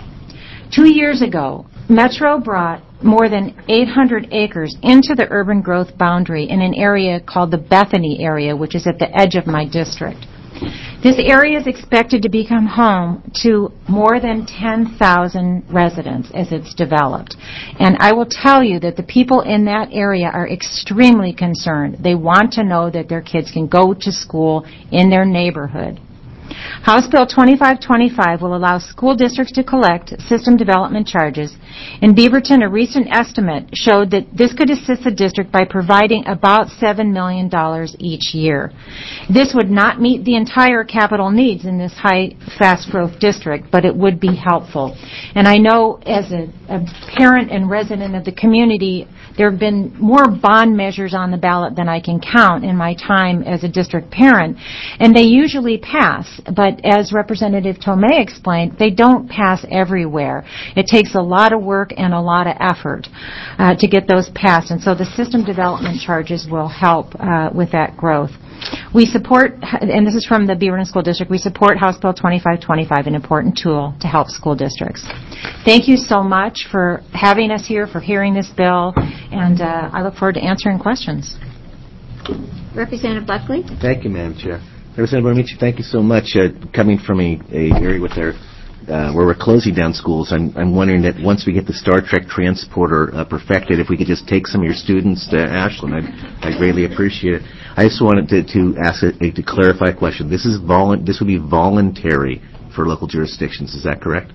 2 years ago, Metro brought more than 800 acres into the urban growth boundary in an area called the Bethany area, which is at the edge of my district. This area is expected to become home to more than 10,000 residents as it's developed. And I will tell you that the people in that area are extremely concerned. They want to know that their kids can go to school in their neighborhood. House Bill 2525 will allow school districts to collect system development charges. In Beaverton, a recent estimate showed that this could assist the district by providing about $7 million each year. This would not meet the entire capital needs in this high, fast-growth district, but it would be helpful. And I know as a parent and resident of the community, there have been more bond measures on the ballot than I can count in my time as a district parent, and they usually pass. But as Representative Tomei explained, they don't pass everywhere. It takes a lot of work and a lot of effort to get those passed, and so the system development charges will help with that growth. We support, and this is from the Beaverton School District, we support House Bill 2525, an important tool to help school districts. Thank you so much for having us here, for hearing this bill, and I look forward to answering questions. Representative Buckley? Thank you, Madam Chair. Representative Bonamici, thank you so much. Coming from a area with where we're closing down schools, I'm wondering that once we get the Star Trek transporter perfected, if we could just take some of your students to Ashland, I'd greatly appreciate it. I just wanted to ask to clarify a question. This would be voluntary for local jurisdictions. Is that correct?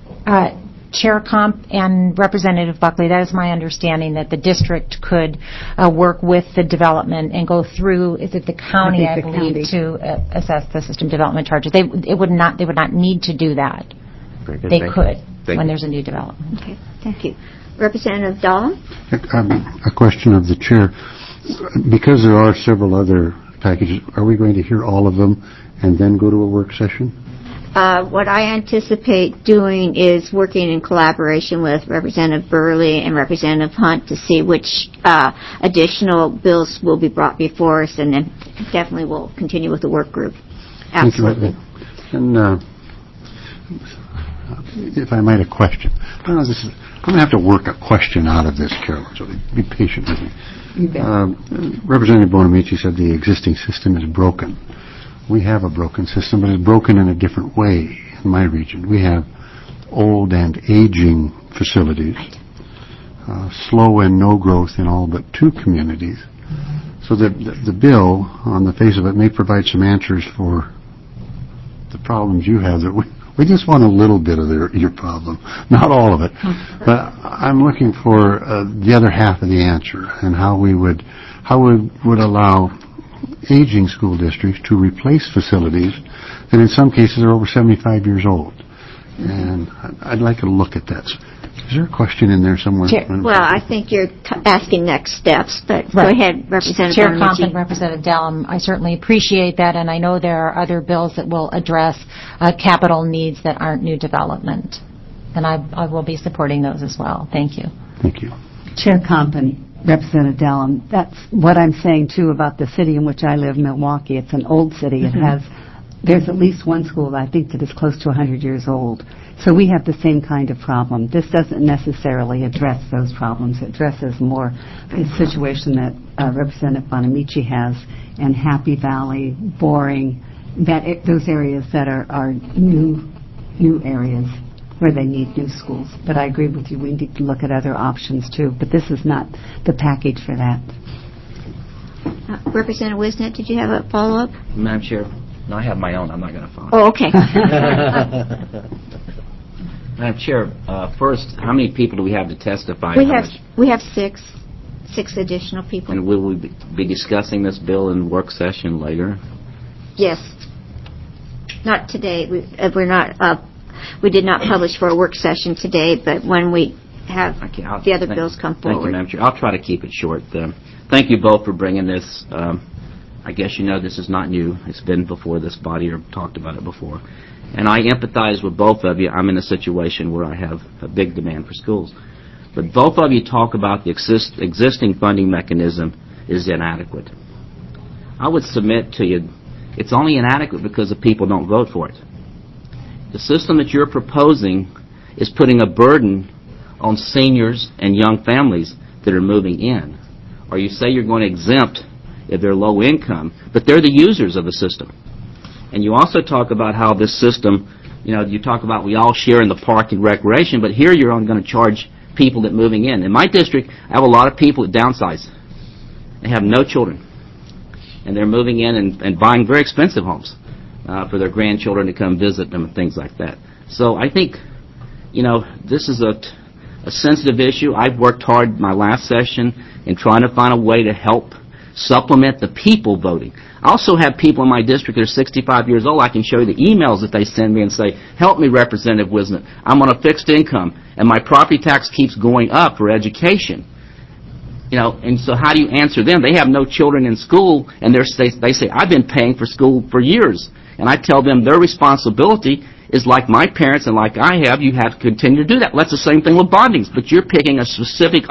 Chair Comp and Representative Buckley, that is my understanding, that the district could work with the development and go through, is it the county, I believe, to assess the system development charges. They would not need to do that. Very good. They could when there's a new development. Okay, thank you. Representative Dahlem? A question of the chair. Because there are several other packages, are we going to hear all of them and then go to a work session? What I anticipate doing is working in collaboration with Representative Burley and Representative Hunt to see which additional bills will be brought before us, and then definitely we'll continue with the work group. Absolutely. And if I might, a question. I'm going to have to work a question out of this, Carolyn, so be patient with me. Representative Bonamici said the existing system is broken. We have a broken system, but it's broken in a different way in my region. We have old and aging facilities, slow and no growth in all but 2 communities. So the bill, on the face of it, may provide some answers for the problems you have. That we just want a little bit of your problem, not all of it. But I'm looking for the other half of the answer, and how we would allow aging school districts to replace facilities that in some cases are over 75 years old. And I'd like to look at that. Is there a question in there somewhere? Well, I think you're asking next steps, but go ahead, Representative Chair Bonamici. Compton, Representative Dallum, I certainly appreciate that, and I know there are other bills that will address capital needs that aren't new development, and I will be supporting those as well. Thank you. Thank you. Chair Compton, Representative Dallum, that's what I'm saying, too, about the city in which I live, Milwaukee. It's an old city. It has, there's at least one school, I think, that is close to 100 years old. So we have the same kind of problem. This doesn't necessarily address those problems. It addresses more the situation that Representative Bonamici has in Happy Valley, Boring, those areas that are new areas where they need new schools. But I agree with you. We need to look at other options, too. But this is not the package for that. Representative Wisnet, did you have a follow-up? Madam Chair, no, I have my own. I'm not going to follow. Oh, okay. Madam Chair, first, how many people do we have to testify? We have six additional people. And will we be discussing this bill in work session later? Yes. Not today. We did not publish for a work session today, but when we have the other bills come forward. Thank you, Madam Chair. I'll try to keep it short. Thank you both for bringing this. I guess you know this is not new. It's been before this body or talked about it before. And I empathize with both of you. I'm in a situation where I have a big demand for schools. But both of you talk about the existing funding mechanism is inadequate. I would submit to you it's only inadequate because the people don't vote for it. The system that you're proposing is putting a burden on seniors and young families that are moving in. Or you say you're going to exempt if they're low income, but they're the users of the system. And you also talk about how this system, you talk about we all share in the park and recreation, but here you're only going to charge people that moving in. In my district, I have a lot of people that downsize. They have no children. And they're moving in and buying very expensive homes for their grandchildren to come visit them and things like that. So I think, this is a sensitive issue. I've worked hard my last session in trying to find a way to help supplement the people voting. I also have people in my district that are 65 years old. I can show you the emails that they send me and say, help me, Representative Wisnet. I'm on a fixed income, and my property tax keeps going up for education. And so how do you answer them? They have no children in school, and they say, I've been paying for school for years. And I tell them their responsibility is like my parents and like I have, you have to continue to do that. Well, that's the same thing with bondings, but you're picking a specific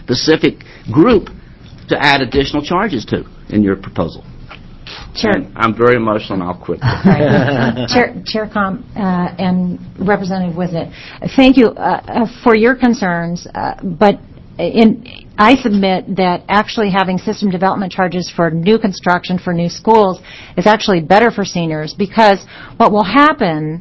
group to add additional charges to in your proposal. Chair, I'm very emotional, and I'll quit. Chair and Representative Wisnet, thank you for your concerns, but I submit that actually having system development charges for new construction for new schools is actually better for seniors, because what will happen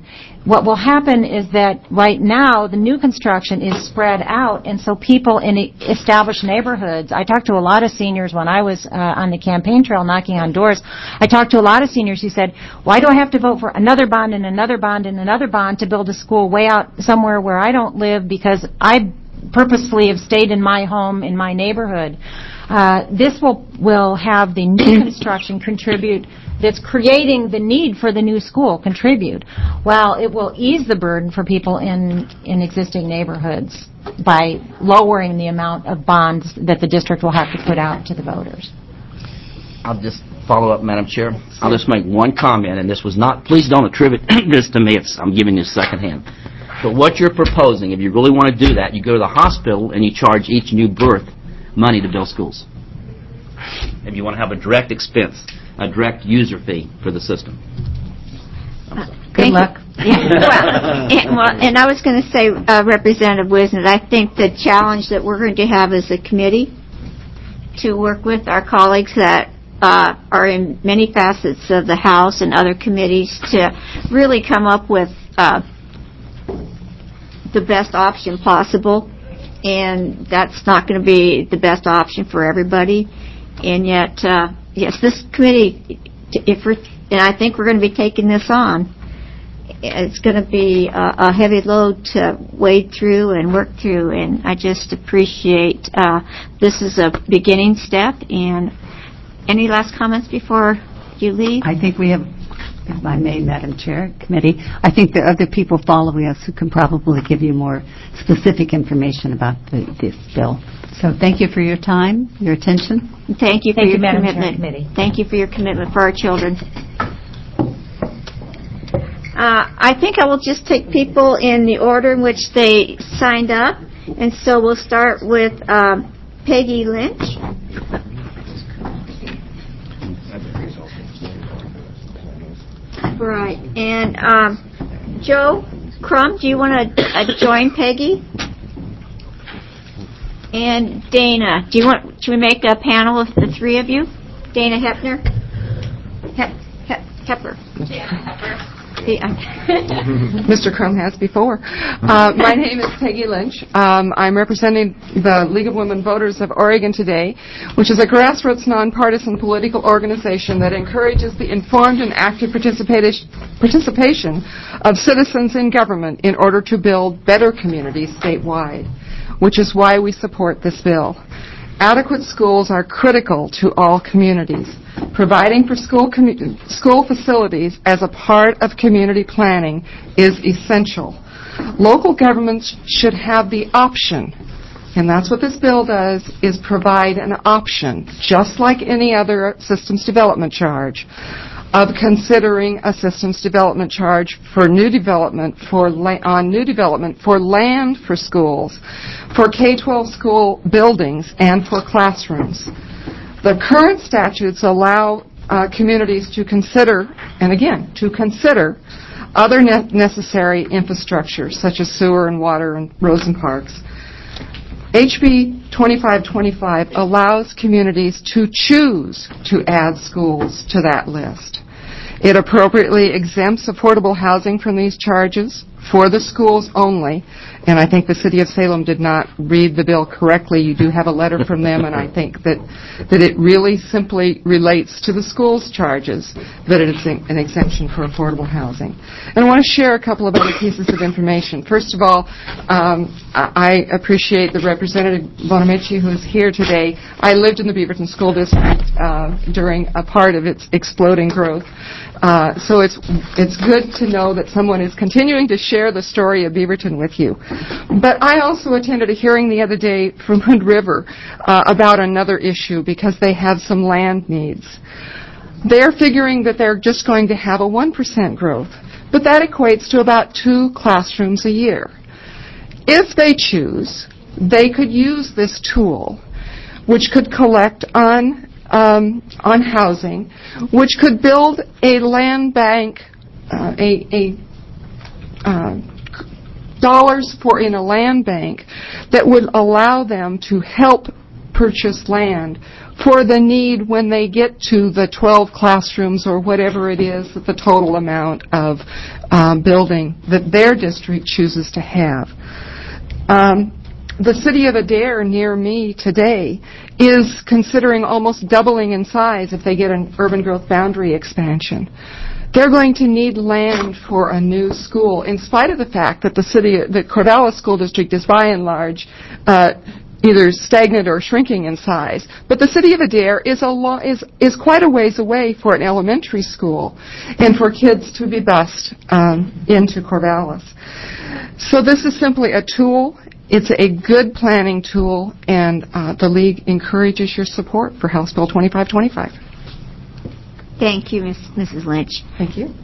is that right now the new construction is spread out, and so people in established neighborhoods, I talked to a lot of seniors when I was on the campaign trail knocking on doors. I talked to a lot of seniors who said, why do I have to vote for another bond and another bond and another bond to build a school way out somewhere where I don't live, because I purposefully have stayed in my home, in my neighborhood. This will have the new construction contribute, that's creating the need for the new school contribute, while it will ease the burden for people in existing neighborhoods by lowering the amount of bonds that the district will have to put out to the voters. I'll just follow up, Madam Chair. I'll just make one comment, and this was not, please don't attribute this to me, I'm giving you secondhand. But what you're proposing, if you really want to do that, you go to the hospital and you charge each new birth money to build schools. If you want to have a direct expense, a direct user fee for the system. Good luck. And I was going to say, Representative Wisnet, I think the challenge that we're going to have as a committee to work with our colleagues that are in many facets of the House and other committees to really come up with the best option possible, and that's not going to be the best option for everybody. And yet, yes, this committee, and I think we're going to be taking this on, it's going to be a heavy load to wade through and work through, and I just appreciate this is a beginning step. And any last comments before you leave? I think we have if I may, Madam Chair, Committee. I think there are other people following us who can probably give you more specific information about this bill. So thank you for your time, your attention. Thank you for your Madam Chair, commitment. Committee. Thank you for your commitment for our children. I think I will just take people in the order in which they signed up. And so we'll start with Peggy Lynch. Right. And Joe Crum, do you want to join Peggy? And Dana, should we make a panel of the three of you? Dana Hepner? Hepper. Mr. Crum has before. My name is Peggy Lynch. I'm representing the League of Women Voters of Oregon today, which is a grassroots nonpartisan political organization that encourages the informed and active participation of citizens in government in order to build better communities statewide, which is why we support this bill. Adequate schools are critical to all communities. Providing for school facilities as a part of community planning is essential. Local governments should have the option, and that's what this bill does, is provide an option, just like any other systems development charge, of considering a systems development charge for new development for land for schools, for K-12 school buildings, and for classrooms. The current statutes allow communities to consider, and again, to consider other necessary infrastructure, such as sewer and water and roads and parks. HB 2525 allows communities to choose to add schools to that list. It appropriately exempts affordable housing from these charges for the schools only, and I think the City of Salem did not read the bill correctly. You do have a letter from them, and I think that it really simply relates to the schools' charges, that it's an exemption for affordable housing. And I want to share a couple of other pieces of information. First of all, I appreciate the Representative Bonamici who is here today. I lived in the Beaverton School District during a part of its exploding growth. So it's good to know that someone is continuing to share the story of Beaverton with you. But I also attended a hearing the other day from Wind River about another issue because they have some land needs. They're figuring that they're just going to have a 1% growth, but that equates to about 2 classrooms a year. If they choose, they could use this tool, which could collect on housing, which could build a land bank, dollars in a land bank that would allow them to help purchase land for the need when they get to the 12 classrooms or whatever it is that the total amount of building that their district chooses to have. The city of Adair near me today is considering almost doubling in size if they get an urban growth boundary expansion. They're going to need land for a new school, in spite of the fact that the Corvallis School District is by and large either stagnant or shrinking in size. But the city of Adair is quite a ways away for an elementary school and for kids to be bused into Corvallis. So this is simply a tool. It's a good planning tool, and the League encourages your support for House Bill 2525. Thank you, Mrs. Lynch. Thank you.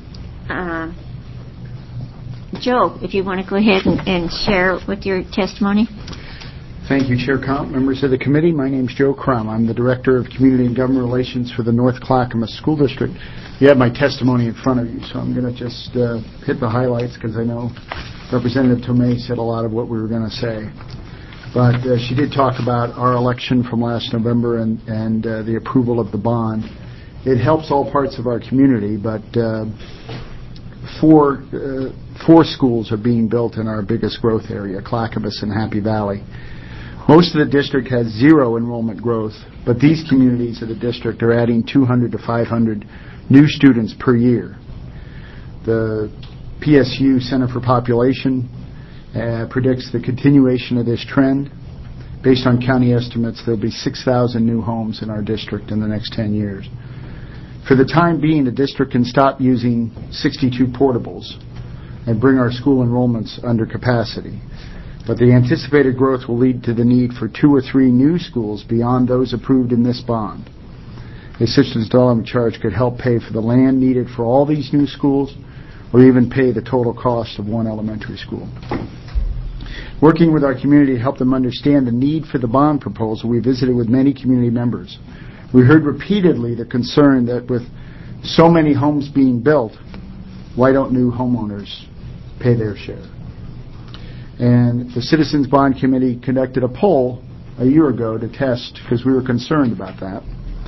Joe, if you want to go ahead and share with your testimony. Thank you, Chair Comp, members of the committee. My name is Joe Crum. I'm the Director of Community and Government Relations for the North Clackamas School District. You have my testimony in front of you, so I'm going to just hit the highlights because I know Representative Tomei said a lot of what we were going to say. But she did talk about our election from last November and the approval of the bond. It helps all parts of our community, but four schools are being built in our biggest growth area, Clackamas and Happy Valley. Most of the district has 0 enrollment growth, but these communities of the district are adding 200 to 500 new students per year. The PSU Center for Population predicts the continuation of this trend. Based on county estimates, there will be 6,000 new homes in our district in the next 10 years. For the time being, the district can stop using 62 portables and bring our school enrollments under capacity. But the anticipated growth will lead to the need for 2 or 3 new schools beyond those approved in this bond. The assistance development charge could help pay for the land needed for all these new schools, or even pay the total cost of one elementary school. Working with our community to help them understand the need for the bond proposal, we visited with many community members. We heard repeatedly the concern that with so many homes being built, why don't new homeowners pay their share? And the Citizens Bond Committee conducted a poll a year ago to test, because we were concerned about that.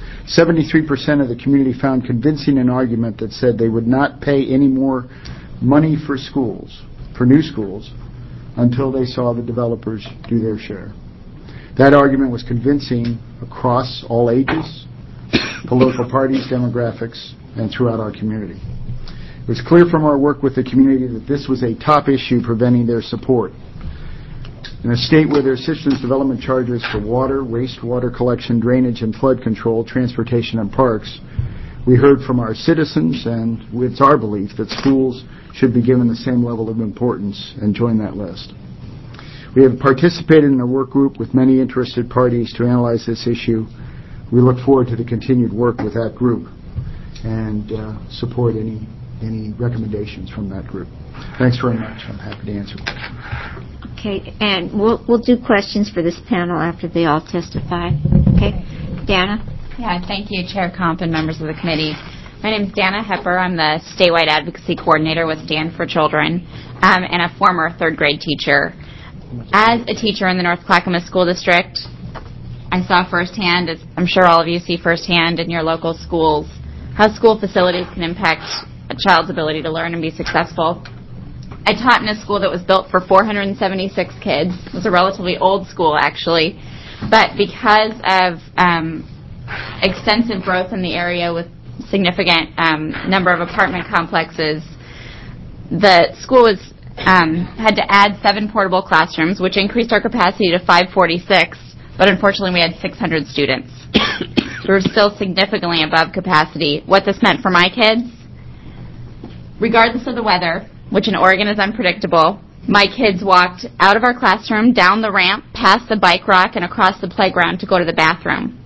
73% of the community found convincing an argument that said they would not pay any more money for schools, for new schools, until they saw the developers do their share. That argument was convincing across all ages, political parties, demographics, and throughout our community. It was clear from our work with the community that this was a top issue preventing their support. In a state where there are assistance development charges for water, wastewater collection, drainage, and flood control, transportation, and parks, we heard from our citizens, and it's our belief that schools should be given the same level of importance and join that list. We have participated in a work group with many interested parties to analyze this issue. We look forward to the continued work with that group and support any recommendations from that group. Thanks very much. I'm happy to answer questions. Okay, and we'll do questions for this panel after they all testify. Okay, Dana? Yeah, thank you, Chair Comp and members of the committee. My name is Dana Hepper. I'm the statewide advocacy coordinator with Stand for Children and a former third grade teacher. As a teacher in the North Clackamas School District, I saw firsthand, as I'm sure all of you see firsthand in your local schools, how school facilities can impact a child's ability to learn and be successful. I taught in a school that was built for 476 kids. It was a relatively old school, actually. But because of extensive growth in the area with significant number of apartment complexes, the school was had to add 7 portable classrooms, which increased our capacity to 546, but unfortunately we had 600 students. So we're still significantly above capacity. What this meant for my kids, regardless of the weather, which in Oregon is unpredictable, my kids walked out of our classroom, down the ramp, past the bike rack, and across the playground to go to the bathroom.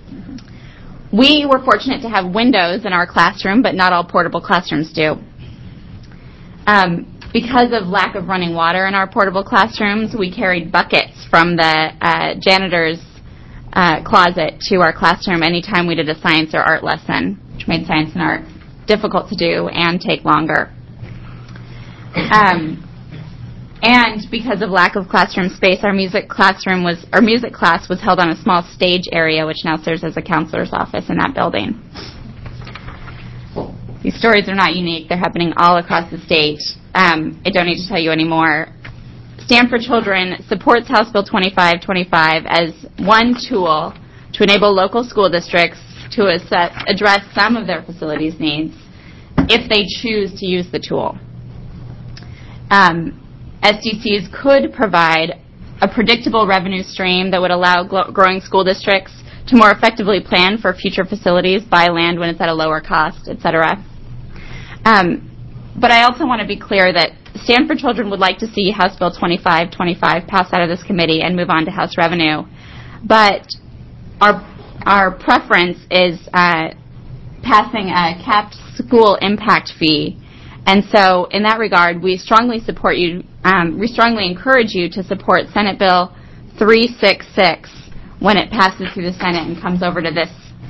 We were fortunate to have windows in our classroom, but not all portable classrooms do. Because of lack of running water in our portable classrooms, we carried buckets from the janitor's closet to our classroom anytime we did a science or art lesson, which made science and art difficult to do and take longer. And because of lack of classroom space, our music class was held on a small stage area, which now serves as a counselor's office in that building. These stories are not unique. They're happening all across the state. I don't need to tell you anymore. Stand for Children supports House Bill 2525 as one tool to enable local school districts to address some of their facilities needs if they choose to use the tool. SDCs could provide a predictable revenue stream that would allow growing school districts to more effectively plan for future facilities, buy land when it's at a lower cost, etc. But I also want to be clear that Stand for Children would like to see House Bill 2525 pass out of this committee and move on to House revenue. But our preference is passing a capped school impact fee. And so, in that regard, we strongly encourage you to support Senate Bill 366 when it passes through the Senate and comes over to this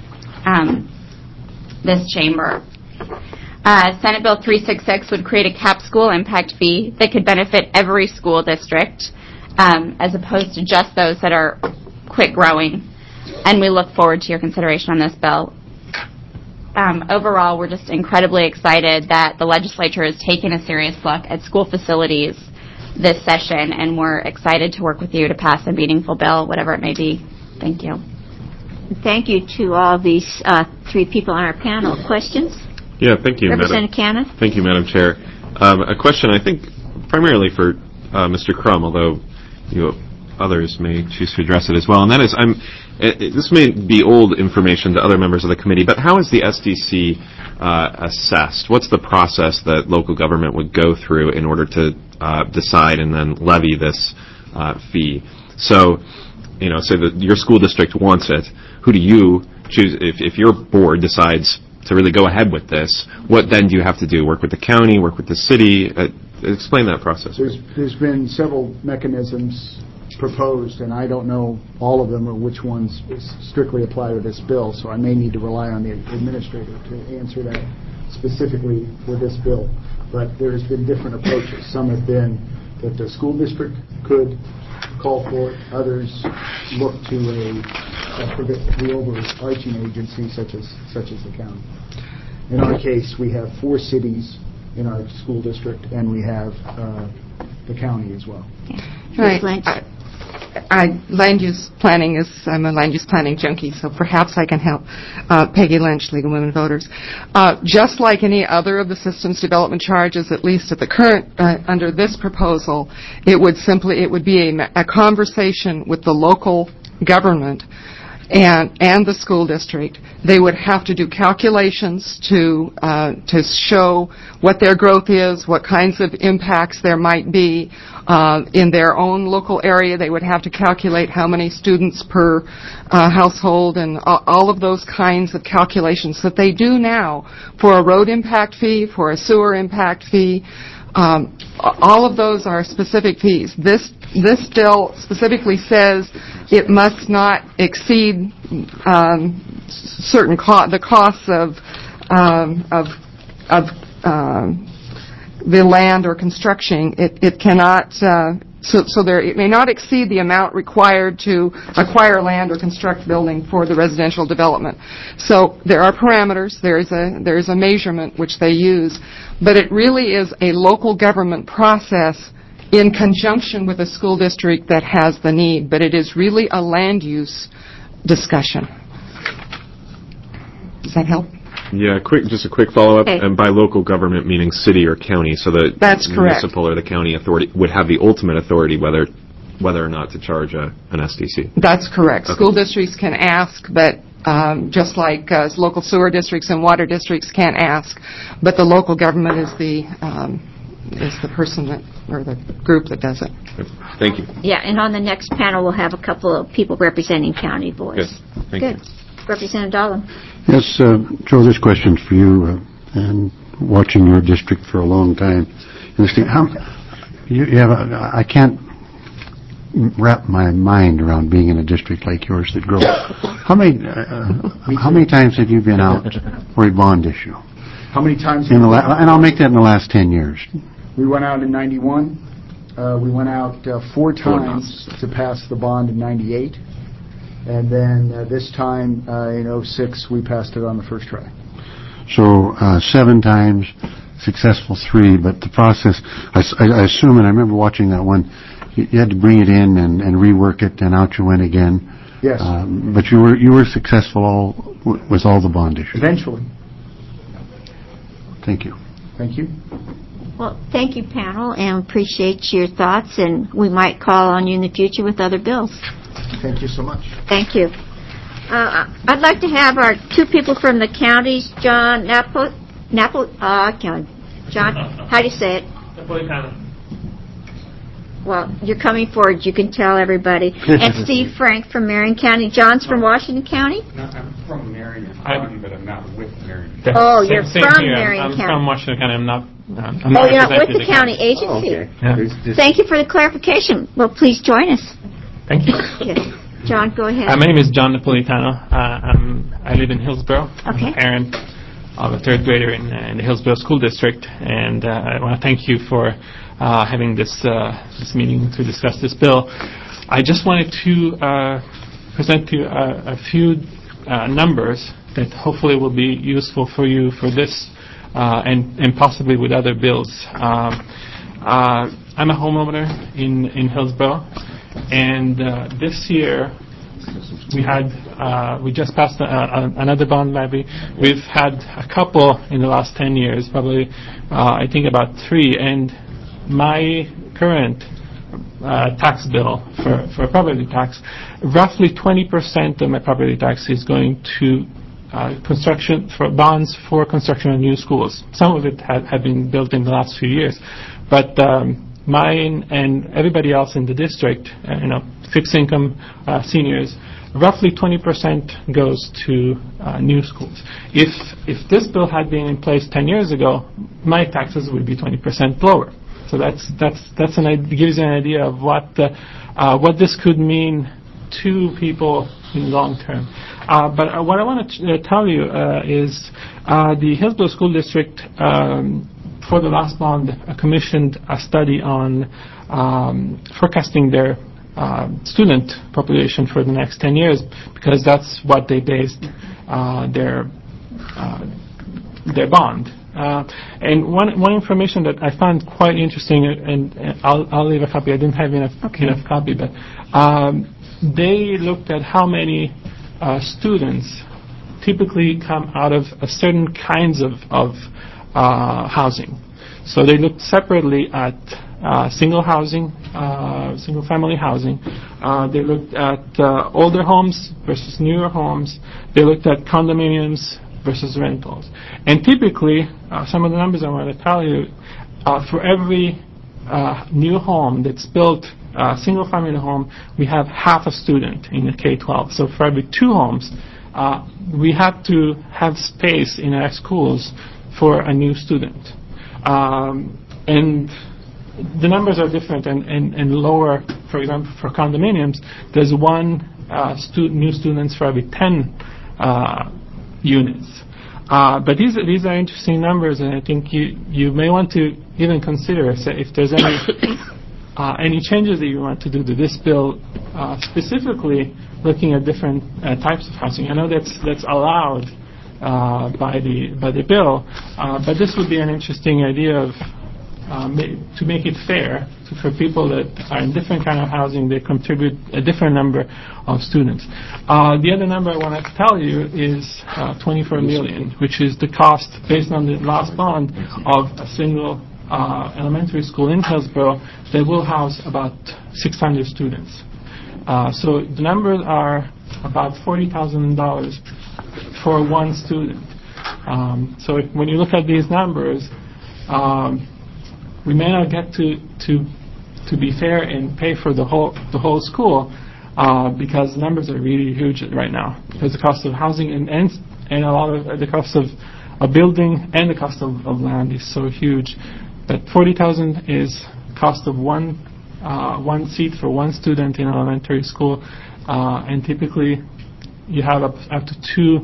chamber. Senate Bill 366 would create a capped school impact fee that could benefit every school district, as opposed to just those that are quick growing. And we look forward to your consideration on this bill. Overall, we're just incredibly excited that the legislature has taken a serious look at school facilities this session, and we're excited to work with you to pass a meaningful bill, whatever it may be. Thank you. Thank you to all these 3 people on our panel. Questions? Yeah, thank you, Representative Cannon. Thank you, Madam Chair. A question, I think, primarily for Mr. Crum, although you others may choose to address it as well. And that is, this may be old information to other members of the committee, but how is the SDC assessed? What's the process that local government would go through in order to decide and then levy this fee? So, say that your school district wants it. Who do you choose? If your board decides to really go ahead with this, what then do you have to do? Work with the county, work with the city? Explain that process. There's been several mechanisms proposed, and I don't know all of them or which ones strictly apply to this bill, so I may need to rely on the administrator to answer that specifically for this bill. But there's been different approaches. Some have been that the school district could call for it. Others look to the overarching agency such as the county. In our case, we have 4 cities in our school district, and we have the county as well. Right. Land use planning I'm a land use planning junkie, so perhaps I can help. Peggy Lynch, League of Women Voters. Just like any other of the systems development charges, at least at the current, under this proposal, it would be a conversation with the local government and the school district. They would have to do calculations to show what their growth is, what kinds of impacts there might be in their own local area. They would have to calculate how many students per household and all of those kinds of calculations that they do now for a road impact fee, for a sewer impact fee. All of those are specific fees. This bill specifically says it must not exceed certain the costs of the land or construction. It cannot. It may not exceed the amount required to acquire land or construct building for the residential development. So there are parameters. There is a measurement which they use, but it really is a local government process in conjunction with a school district that has the need. But it is really a land use discussion. Does that help? Yeah, just a quick follow-up. Okay. And by local government, meaning city or county, so the municipal or the county authority would have the ultimate authority whether or not to charge an SDC. That's correct. Okay. School districts can ask, but just like local sewer districts and water districts can ask, but the local government is the person or the group that does it. Thank you. Yeah, and on the next panel we'll have a couple of people representing county boards. Good. Thank you. Representative Dahlem. Yes, Joe, this question's for you, and watching your district for a long time. I can't wrap my mind around being in a district like yours that grows. How many times have you been out for a bond issue? How many times? And I'll make that in the last 10 years. We went out in 91. We went out 4 times to pass the bond in 98. And then this time in 06, we passed it on the first try. So 7 times, successful 3, but the process, I assume, and I remember watching that one, you had to bring it in and rework it, and out you went again. Yes. But you were successful with all the bond issues. Eventually. Thank you. Thank you. Well, thank you, panel, and appreciate your thoughts, and we might call on you in the future with other bills. Thank you so much. Thank you. I'd like to have our 2 people from the counties, John John, how do you say it? Napolitano. Well, you're coming forward, you can tell everybody. And Steve Frank from Marion County. John's from Washington County? No, I'm from Marion County, but I'm not with Marion County. Oh, you're from Marion County. I'm from Washington County. I'm not you're not with the county agency. Oh, okay. Yeah. Thank you for the clarification. Well, please join us. Thank you. Yes. John, go ahead. My name is John Napolitano. I live in Hillsborough. Okay. I'm a parent of a 3rd grader in the Hillsborough School District, and I want to thank you for having this meeting to discuss this bill. I just wanted to present to you a few numbers that hopefully will be useful for you for this and possibly with other bills. I'm a homeowner in Hillsborough, and this year we just passed another bond levy. We've had a couple in the last 10 years, probably I think about 3, and my current tax bill for property tax, roughly 20% of my property tax is going to construction for bonds for construction of new schools. Some of it have been built in the last few years, but mine and everybody else in the district, fixed income seniors, roughly 20% goes to new schools. If this bill had been in place 10 years ago, my taxes would be 20% lower. So gives you an idea of what this could mean to people in long term. But what I want to tell you is the Hillsborough School District, for the last bond, commissioned a study on forecasting their student population for the next 10 years, because that's what they based their bond. And one information that I found quite interesting, and I'll leave a copy. I didn't have enough copy, but they looked at how many students typically come out of a certain kinds of housing. So they looked separately at single family housing. They looked at older homes versus newer homes. They looked at condominiums versus rentals. And typically, some of the numbers I want to tell you, for every new home that's built, single family home, we have half a student in the K-12. So for every 2 homes, we have to have space in our schools for a new student. And the numbers are different and lower. For example, for condominiums, there's 1 new students for every 10 units. But these are interesting numbers, and I think you may want to even consider if there's any changes that you want to do to this bill, specifically looking at different types of housing. I know that's allowed by the bill, but this would be an interesting idea of to make it fair for people that are in different kind of housing. They contribute a different number of students. The other number I want to tell you is $24 million, which is the cost based on the last bond of a single elementary school in Hillsborough that will house about 600 students. So the numbers are about $40,000 for 1 student. So when you look at these numbers, we may not get to be fair and pay for the whole school because the numbers are really huge right now. Because the cost of housing and a lot of the cost of a building and the cost of land is so huge. But $40,000 is cost of one seat for 1 student in elementary school, and typically you have up to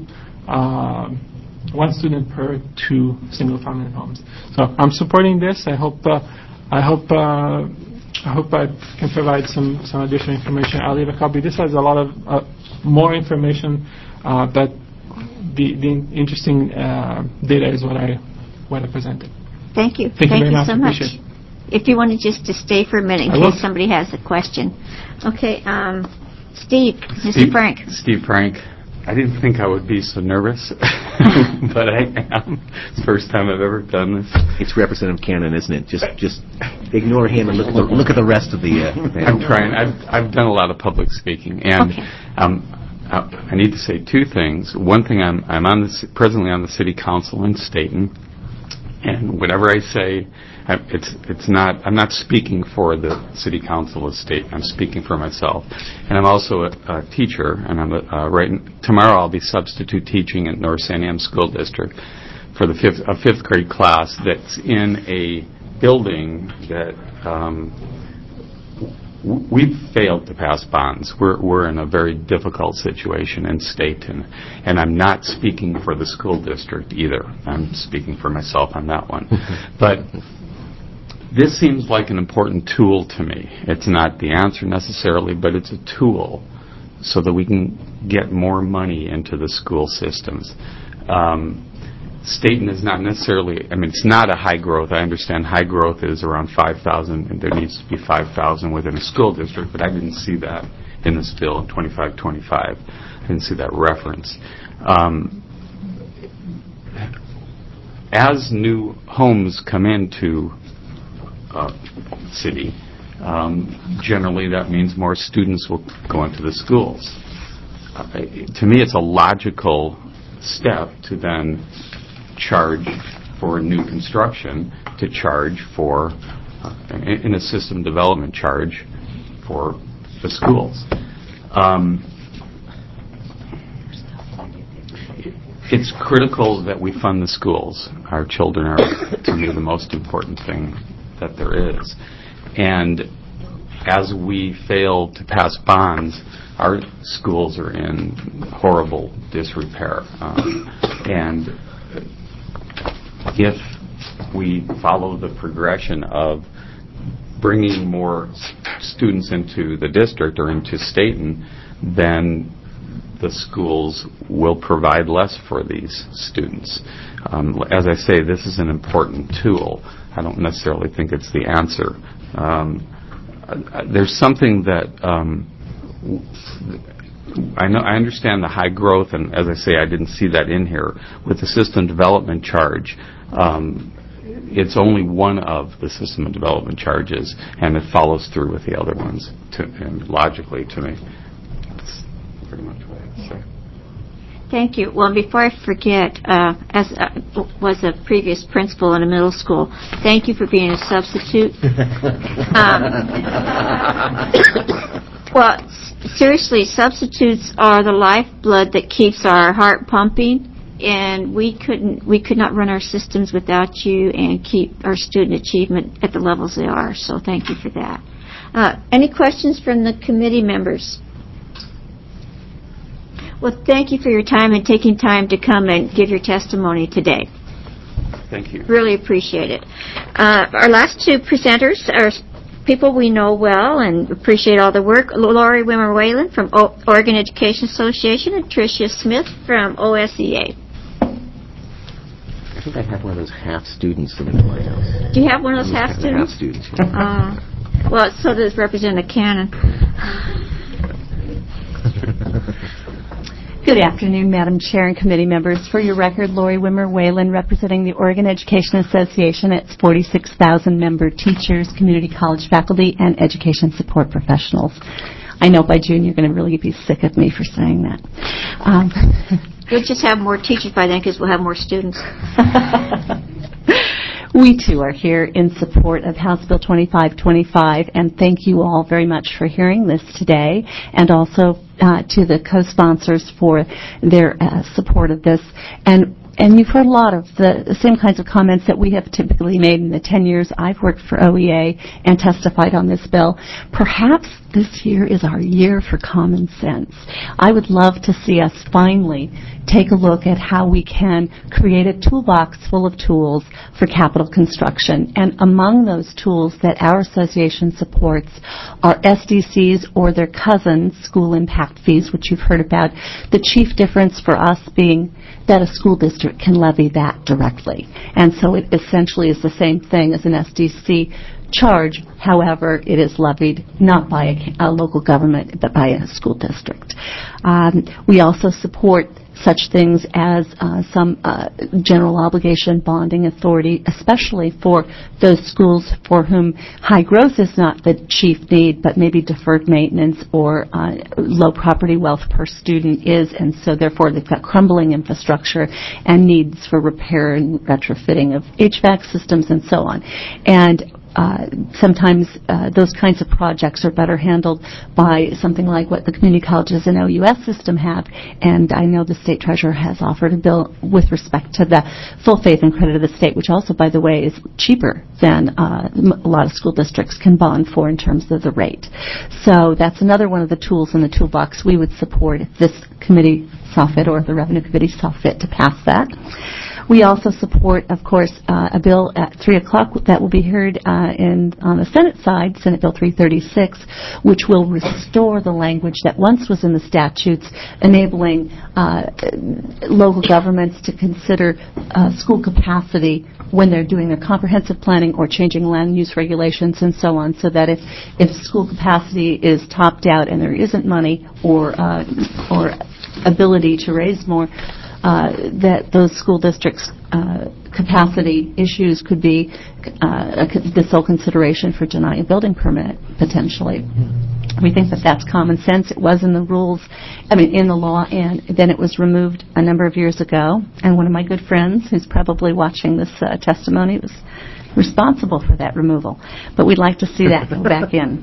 1 student per 2 single-family homes. So I'm supporting this. I hope I can provide some additional information. I'll leave a copy. This has a lot of more information, but the interesting data is what I presented. Thank you. Thank you very so much. Appreciate it. If you want to just to stay for a minute in case somebody has a question. Okay, Mr. Frank. Steve Frank. I didn't think I would be so nervous, but I am. It's the first time I've ever done this. It's Representative Cannon, isn't it? Just ignore him and look at the rest of the. I'm trying. I've done a lot of public speaking, and I need to say 2 things. One thing, I'm presently on the City Council in Stayton, and whatever I say, I'm not speaking for the City Council of Stayton. I'm speaking for myself, and I'm also a teacher. And tomorrow I'll be substitute teaching at North Sandiam School District for a 5th grade class that's in a building that we've failed to pass bonds. We're in a very difficult situation in Stayton, and I'm not speaking for the school district either. I'm speaking for myself on that one, but. This seems like an important tool to me. It's not the answer necessarily, but it's a tool so that we can get more money into the school systems. Stayton is not necessarily, it's not a high growth. I understand high growth is around 5,000, and there needs to be 5,000 within a school district, but I didn't see that in this bill, 2525. I didn't see that reference. As new homes come into city, generally that means more students will go into the schools. To me, it's a logical step to then charge for new construction, to charge for, in a system development charge for the schools. It's critical that we fund the schools. Our children are, to me, the most important thing that there is. And as we fail to pass bonds, our schools are in horrible disrepair. And if we follow the progression of bringing more students into the district or into Stayton, then the schools will provide less for these students. As I say, this is an important tool. I don't necessarily think it's the answer. There's something that I understand the high growth, and as I say, I didn't see that in here. With the system development charge, it's only one of the system development charges, and it follows through with the other ones, and logically to me. That's pretty much what I have to say. Thank you. Well, before I forget, as was a previous principal in a middle school, thank you for being a substitute. Well, seriously, substitutes are the lifeblood that keeps our heart pumping, and we could not run our systems without you and keep our student achievement at the levels they are. So thank you for that. Any questions from the committee members? Well, thank you for your time and taking time to come and give your testimony today. Thank you. Really appreciate it. Our last two presenters are people we know well and appreciate all the work. Lori Wimmer Whalen from Oregon Education Association and Tricia Smith from OSEA. I think I have one of those half students living in my house. Do you have one of those half students? Half students. Yeah. Well, so does Representative Cannon. Good afternoon, Madam Chair and committee members. For your record, Lori Wimmer Whalen, representing the Oregon Education Association. It's 46,000 member teachers, community college faculty, and education support professionals. I know by June you're going to really be sick of me for saying that. You'll just have more teachers by then because we'll have more students. We, too, are here in support of House Bill 2525, and thank you all very much for hearing this today, and also to the co-sponsors for their support of this. And you've heard a lot of the same kinds of comments that we have typically made in the 10 years I've worked for OEA and testified on this bill. Perhaps this year is our year for common sense. I would love to see us finally take a look at how we can create a toolbox full of tools for capital construction. And among those tools that our association supports are SDCs or their cousins, school impact fees, which you've heard about. The chief difference for us being that a school district can levy that directly. And so it essentially is the same thing as an SDC charge. However, it is levied not by a local government, but by a school district. We also support such things as some general obligation bonding authority, especially for those schools for whom high growth is not the chief need, but maybe deferred maintenance or low property wealth per student is, and so therefore they've got crumbling infrastructure and needs for repair and retrofitting of HVAC systems and so on. And sometimes those kinds of projects are better handled by something like what the community colleges and OUS system have, and I know the state treasurer has offered a bill with respect to the full faith and credit of the state, which also, by the way, is cheaper than a lot of school districts can bond for in terms of the rate. So that's another one of the tools in the toolbox we would support if this committee saw fit or if the Revenue Committee saw fit to pass that. We also support, of course, a bill at 3 o'clock that will be heard on the Senate side, Senate Bill 336, which will restore the language that once was in the statutes, enabling local governments to consider school capacity when they're doing their comprehensive planning or changing land use regulations and so on, so that if school capacity is topped out and there isn't money or ability to raise more, that those school districts' capacity issues could be the sole consideration for denying a building permit, potentially. We think that that's common sense. It was in the rules, in the law, and then it was removed a number of years ago. And one of my good friends, who's probably watching this testimony, was responsible for that removal. But we'd like to see that go back in.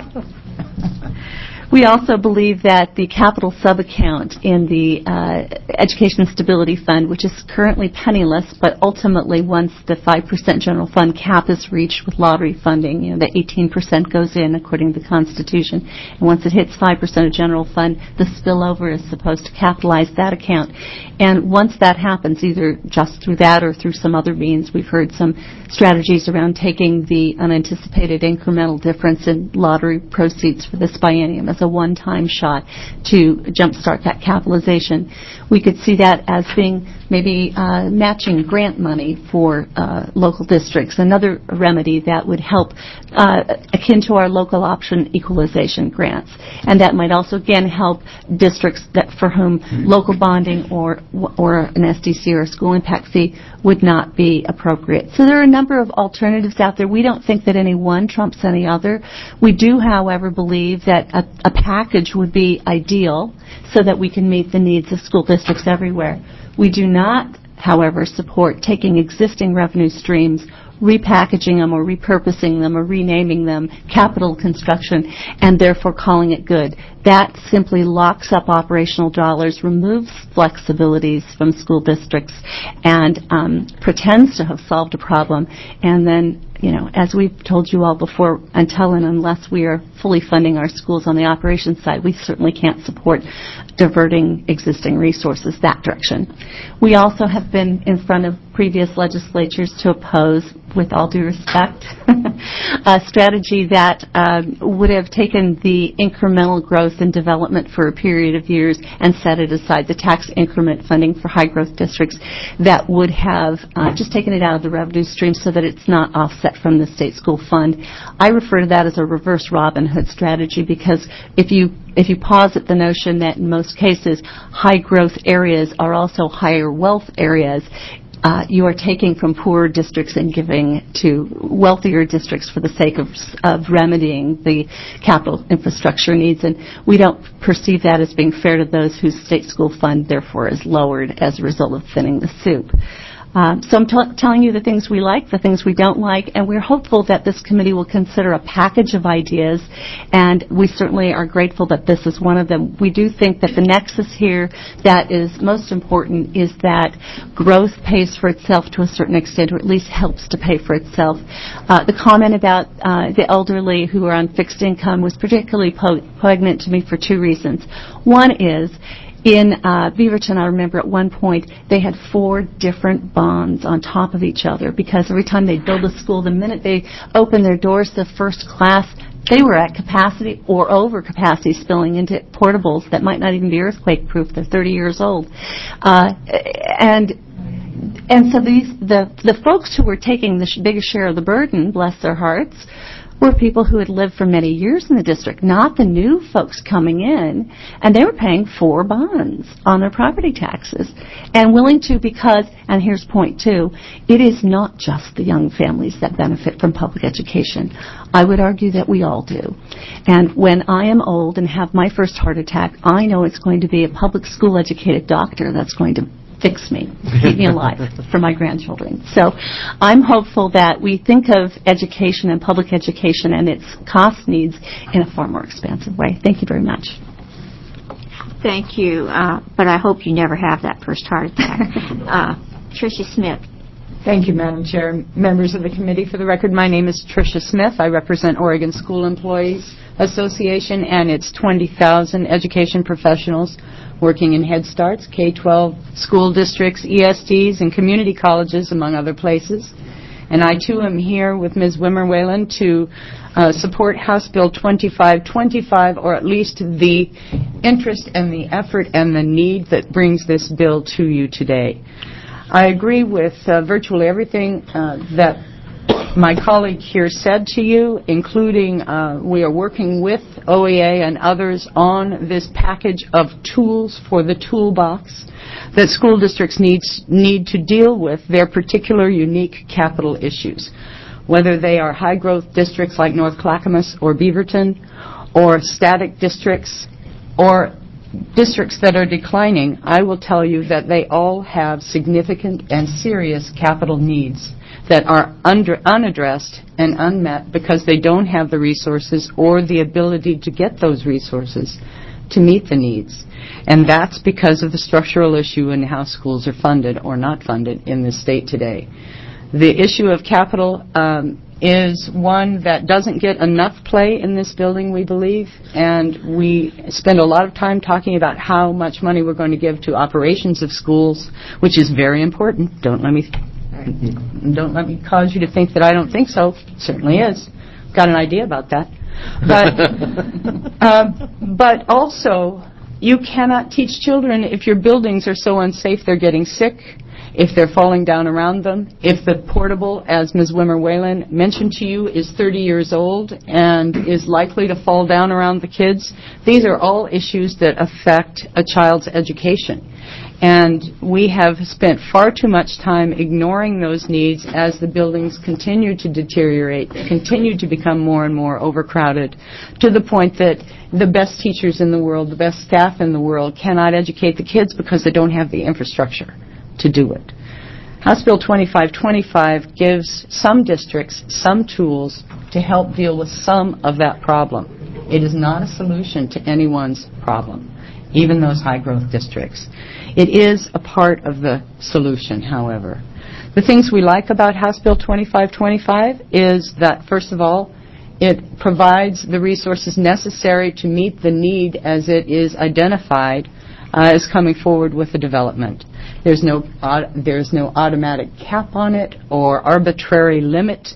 We also believe that the capital sub-account in the Education Stability Fund, which is currently penniless, but ultimately once the 5% general fund cap is reached with lottery funding, the 18% goes in according to the Constitution, and once it hits 5% of general fund, the spillover is supposed to capitalize that account. And once that happens, either just through that or through some other means, we've heard some strategies around taking the unanticipated incremental difference in lottery proceeds for this biennium as a one-time shot to jumpstart that capitalization. We could see that as being maybe matching grant money for local districts, another remedy that would help akin to our local option equalization grants. And that might also, again, help districts that for whom local bonding or an SDC or a school impact fee would not be appropriate. So there are a number of alternatives out there. We don't think that any one trumps any other. We do, however, believe that a package would be ideal so that we can meet the needs of school districts everywhere. We do not, however, support taking existing revenue streams, repackaging them or repurposing them or renaming them capital construction and therefore calling it good. That simply locks up operational dollars, removes flexibilities from school districts, and pretends to have solved a problem. And then, as we've told you all before, until and unless we are fully funding our schools on the operations side, we certainly can't support diverting existing resources that direction. We also have been in front of previous legislatures to oppose, with all due respect, a strategy that would have taken the incremental growth and development for a period of years and set it aside, the tax increment funding for high-growth districts, that would have just taken it out of the revenue stream so that it's not offset from the state school fund. I refer to that as a reverse Robin Hood strategy, because if you posit the notion that in most cases high-growth areas are also higher wealth areas, you are taking from poorer districts and giving to wealthier districts for the sake of remedying the capital infrastructure needs. And we don't perceive that as being fair to those whose state school fund, therefore, is lowered as a result of thinning the soup. So I'm telling you the things we like, the things we don't like, and we're hopeful that this committee will consider a package of ideas, and we certainly are grateful that this is one of them. We do think that the nexus here that is most important is that growth pays for itself to a certain extent, or at least helps to pay for itself. The comment about the elderly who are on fixed income was particularly poignant to me for two reasons. One is, in Beaverton, I remember at one point they had 4 different bonds on top of each other, because every time they build a school, the minute they open their doors to first class, they were at capacity or over capacity, spilling into portables that might not even be earthquake proof. They're 30 years old. And so the folks who were taking the biggest share of the burden, bless their hearts, were people who had lived for many years in the district, not the new folks coming in, and they were paying 4 bonds on their property taxes and willing to, because, and here's point 2, it is not just the young families that benefit from public education. I would argue that we all do. And when I am old and have my first heart attack, I know it's going to be a public school educated doctor that's going to fix me, keep me alive for my grandchildren. So I'm hopeful that we think of education and public education and its cost needs in a far more expansive way. Thank you very much. Thank you, but I hope you never have that first heart attack. Tricia Smith. Thank you, Madam Chair. Members of the committee, for the record, my name is Tricia Smith. I represent Oregon School Employees Association and its 20,000 education professionals working in Head Starts, K-12 school districts, ESDs, and community colleges, among other places. And I, too, am here with Ms. Wimmer Whalen to support House Bill 2525, or at least the interest and the effort and the need that brings this bill to you today. I agree with virtually everything that my colleague here said to you, including we are working with OEA and others on this package of tools for the toolbox that school districts need to deal with their particular unique capital issues, whether they are high-growth districts like North Clackamas or Beaverton, or static districts, or districts that are declining. I will tell you that they all have significant and serious capital needs that are unaddressed and unmet because they don't have the resources or the ability to get those resources to meet the needs. And that's because of the structural issue in how schools are funded or not funded in this state today. The issue of capital is one that doesn't get enough play in this building, we believe, and we spend a lot of time talking about how much money we're going to give to operations of schools, which is very important. Don't let me cause you to think that I don't think so. It certainly is. Got an idea about that. But also, you cannot teach children if your buildings are so unsafe they're getting sick, if they're falling down around them, if the portable, as Ms. Wimmer-Whalen mentioned to you, is 30 years old and is likely to fall down around the kids. These are all issues that affect a child's education. And we have spent far too much time ignoring those needs as the buildings continue to deteriorate, continue to become more and more overcrowded, to the point that the best teachers in the world, the best staff in the world cannot educate the kids because they don't have the infrastructure to do it. House Bill 2525 gives some districts some tools to help deal with some of that problem. It is not a solution to anyone's problem, even those high-growth districts. It is a part of the solution, however. The things we like about House Bill 2525 is that, first of all, it provides the resources necessary to meet the need as it is identified as coming forward with the development. There's no automatic cap on it or arbitrary limit.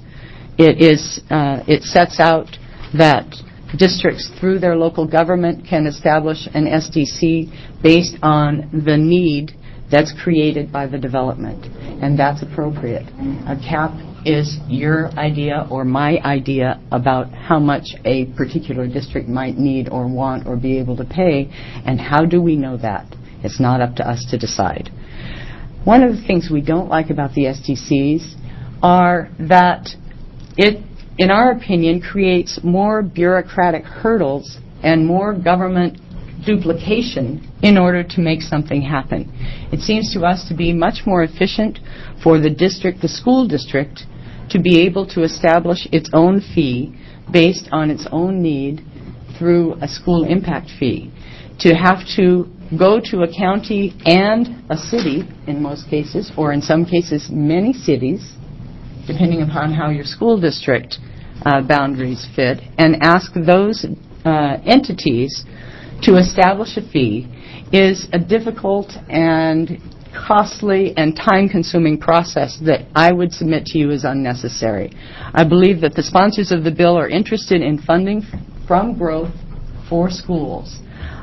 It sets out that districts through their local government can establish an SDC based on the need that's created by the development, and that's appropriate. A cap is your idea or my idea about how much a particular district might need or want or be able to pay, and how do we know that? It's not up to us to decide. One of the things we don't like about the SDCs are that it, in our opinion, creates more bureaucratic hurdles and more government duplication in order to make something happen. It seems to us to be much more efficient for the district, the school district, to be able to establish its own fee based on its own need through a school impact fee. To have to go to a county and a city, in most cases, or in some cases many cities, depending upon how your school district boundaries fit, and ask those entities to establish a fee is a difficult and costly and time-consuming process that I would submit to you is unnecessary. I believe that the sponsors of the bill are interested in funding from growth for schools.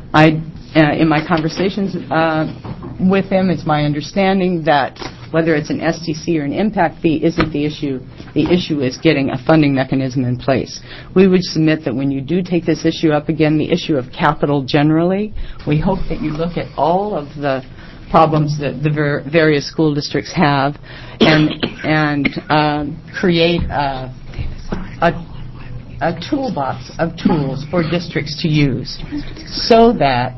In my conversations with them, it's my understanding that whether it's an SDC or an impact fee isn't the issue. The issue is getting a funding mechanism in place. We would submit that when you do take this issue up again, the issue of capital generally, we hope that you look at all of the problems that the various school districts have and create a toolbox of tools for districts to use so that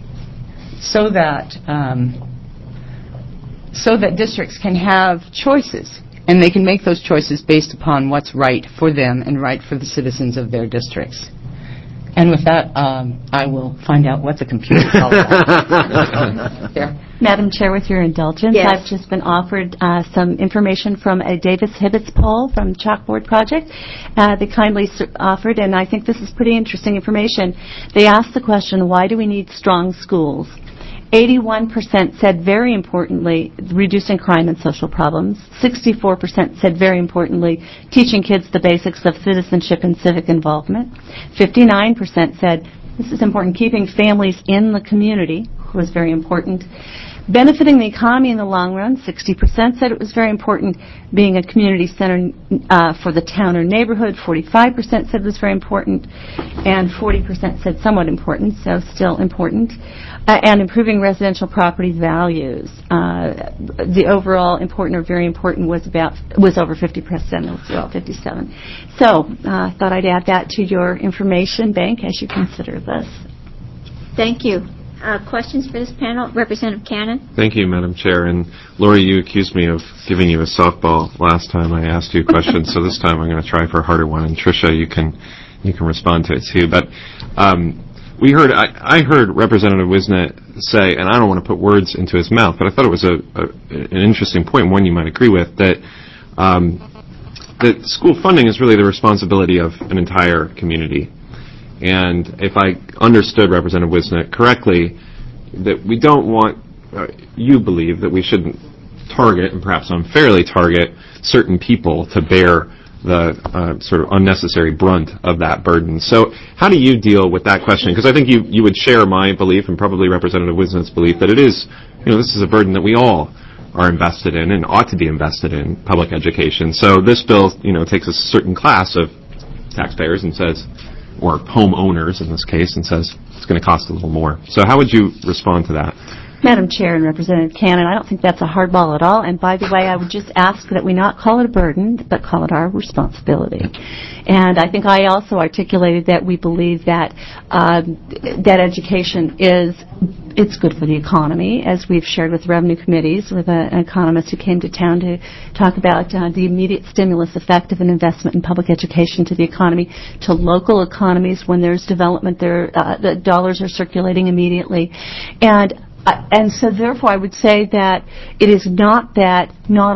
districts can have choices, and they can make those choices based upon what's right for them and right for the citizens of their districts. And with that, I will find out what the computer tells us. There. Madam Chair, with your indulgence, Yes. I've just been offered some information from a Davis-Hibbets poll from Chalkboard Project. They kindly offered, and I think this is pretty interesting information. They asked the question, why do we need strong schools? 81% said, very importantly, reducing crime and social problems. 64% said, very importantly, teaching kids the basics of citizenship and civic involvement. 59% said, this is important, keeping families in the community. was very important. Benefiting the economy in the long run, 60% said it was very important. Being a community center for the town or neighborhood, 45% said it was very important, and 40% said somewhat important, so still important. And improving residential property values. The overall important or very important was over 50%. It was about 57. So I thought I'd add that to your information bank as you consider this. Thank you. Questions for this panel? Representative Cannon? Thank you, Madam Chair. And Lori, you accused me of giving you a softball last time I asked you questions, so this time I'm going to try for a harder one. And Tricia, you can respond to it too. But I heard Representative Wisnet say, and I don't want to put words into his mouth, but I thought it was an interesting point, one you might agree with, that school funding is really the responsibility of an entire community. And if I understood Representative Wisnet correctly, that we don't want, you believe that we shouldn't target, and perhaps unfairly target, certain people to bear the sort of unnecessary brunt of that burden. So how do you deal with that question? Because I think you would share my belief, and probably Representative Wisnet's belief, that it is, this is a burden that we all are invested in and ought to be invested in, public education. So this bill, takes a certain class of taxpayers and says, or homeowners in this case, and says it's going to cost a little more. So how would you respond to that? Madam Chair and Representative Cannon, I don't think that's a hardball at all. And by the way, I would just ask that we not call it a burden, but call it our responsibility. And I think I also articulated that we believe that that education it's good for the economy, as we've shared with revenue committees, with an economist who came to town to talk about the immediate stimulus effect of an investment in public education to the economy, to local economies. When there's development, the dollars are circulating immediately. And so therefore I would say that it is not that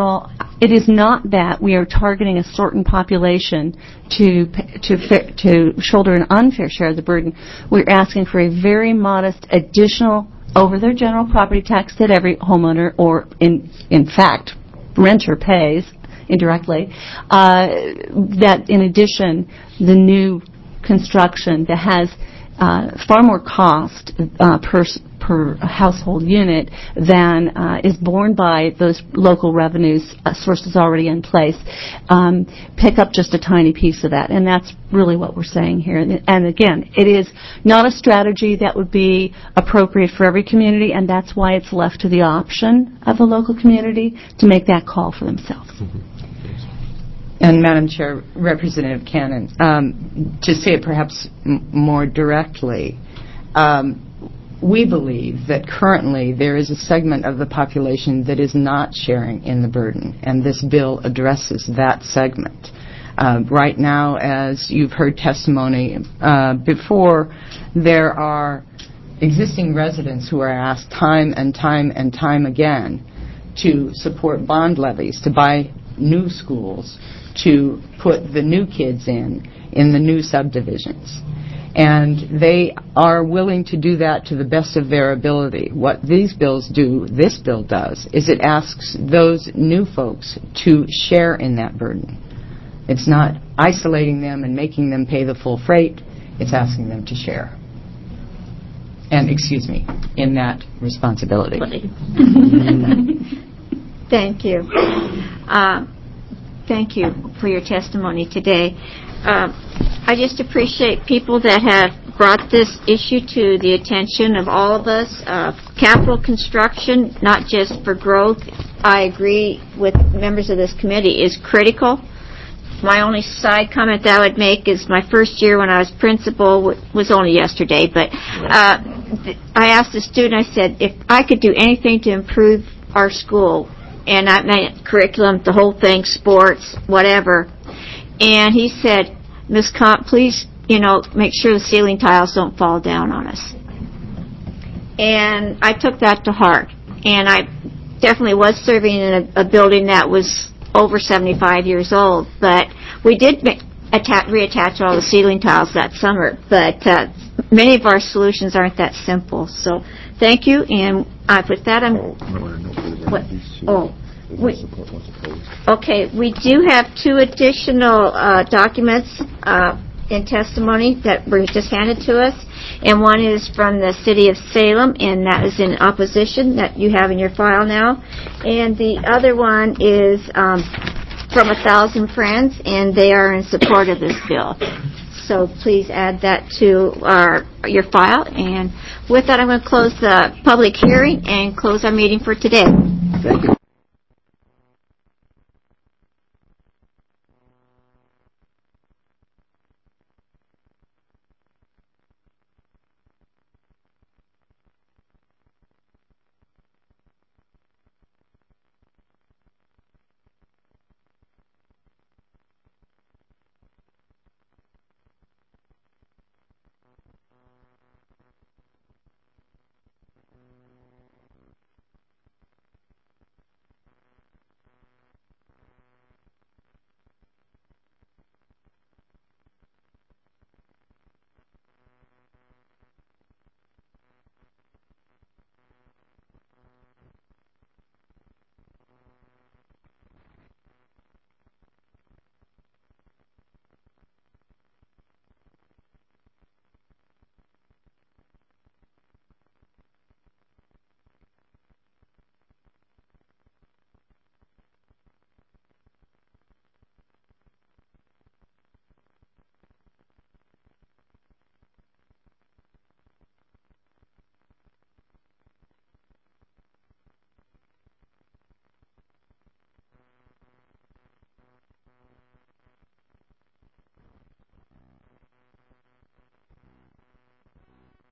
we are targeting a certain population to shoulder an unfair share of the burden. We're asking for a very modest additional over their general property tax that every homeowner, or in fact renter, pays indirectly, that in addition the new construction that has far more cost per household unit than is borne by those local revenues sources already in place, pick up just a tiny piece of that. And that's really what we're saying here. And again, it is not a strategy that would be appropriate for every community, and that's why it's left to the option of a local community to make that call for themselves. And Madam Chair, Representative Cannon, to say it perhaps more directly, we believe that currently there is a segment of the population that is not sharing in the burden, and this bill addresses that segment. Right now, as you've heard testimony before, there are existing residents who are asked time and time and time again to support bond levies, to buy new schools, to put the new kids in the new subdivisions. And they are willing to do that to the best of their ability. What these bills do, this bill does, is it asks those new folks to share in that burden. It's not isolating them and making them pay the full freight. It's asking them to share. And, in that responsibility. Thank you. Thank you for your testimony today. I just appreciate people that have brought this issue to the attention of all of us. Capital construction, not just for growth, I agree with members of this committee, is critical. My only side comment that I would make is my first year when I was principal was only yesterday, but I asked the student, I said, if I could do anything to improve our school, and that meant curriculum, the whole thing, sports, whatever. And he said, Ms. Comp, please, make sure the ceiling tiles don't fall down on us. And I took that to heart. And I definitely was serving in a building that was over 75 years old. But we did reattach all the ceiling tiles that summer. But many of our solutions aren't that simple. So thank you. And with that, okay, we do have two additional documents in testimony that were just handed to us. and one is from the City of Salem, and that is in opposition that you have in your file now. And the other one is from 1,000 Friends, and they are in support of this bill. So please add that to your file. And with that, I'm going to close the public hearing and close our meeting for today. Thank you.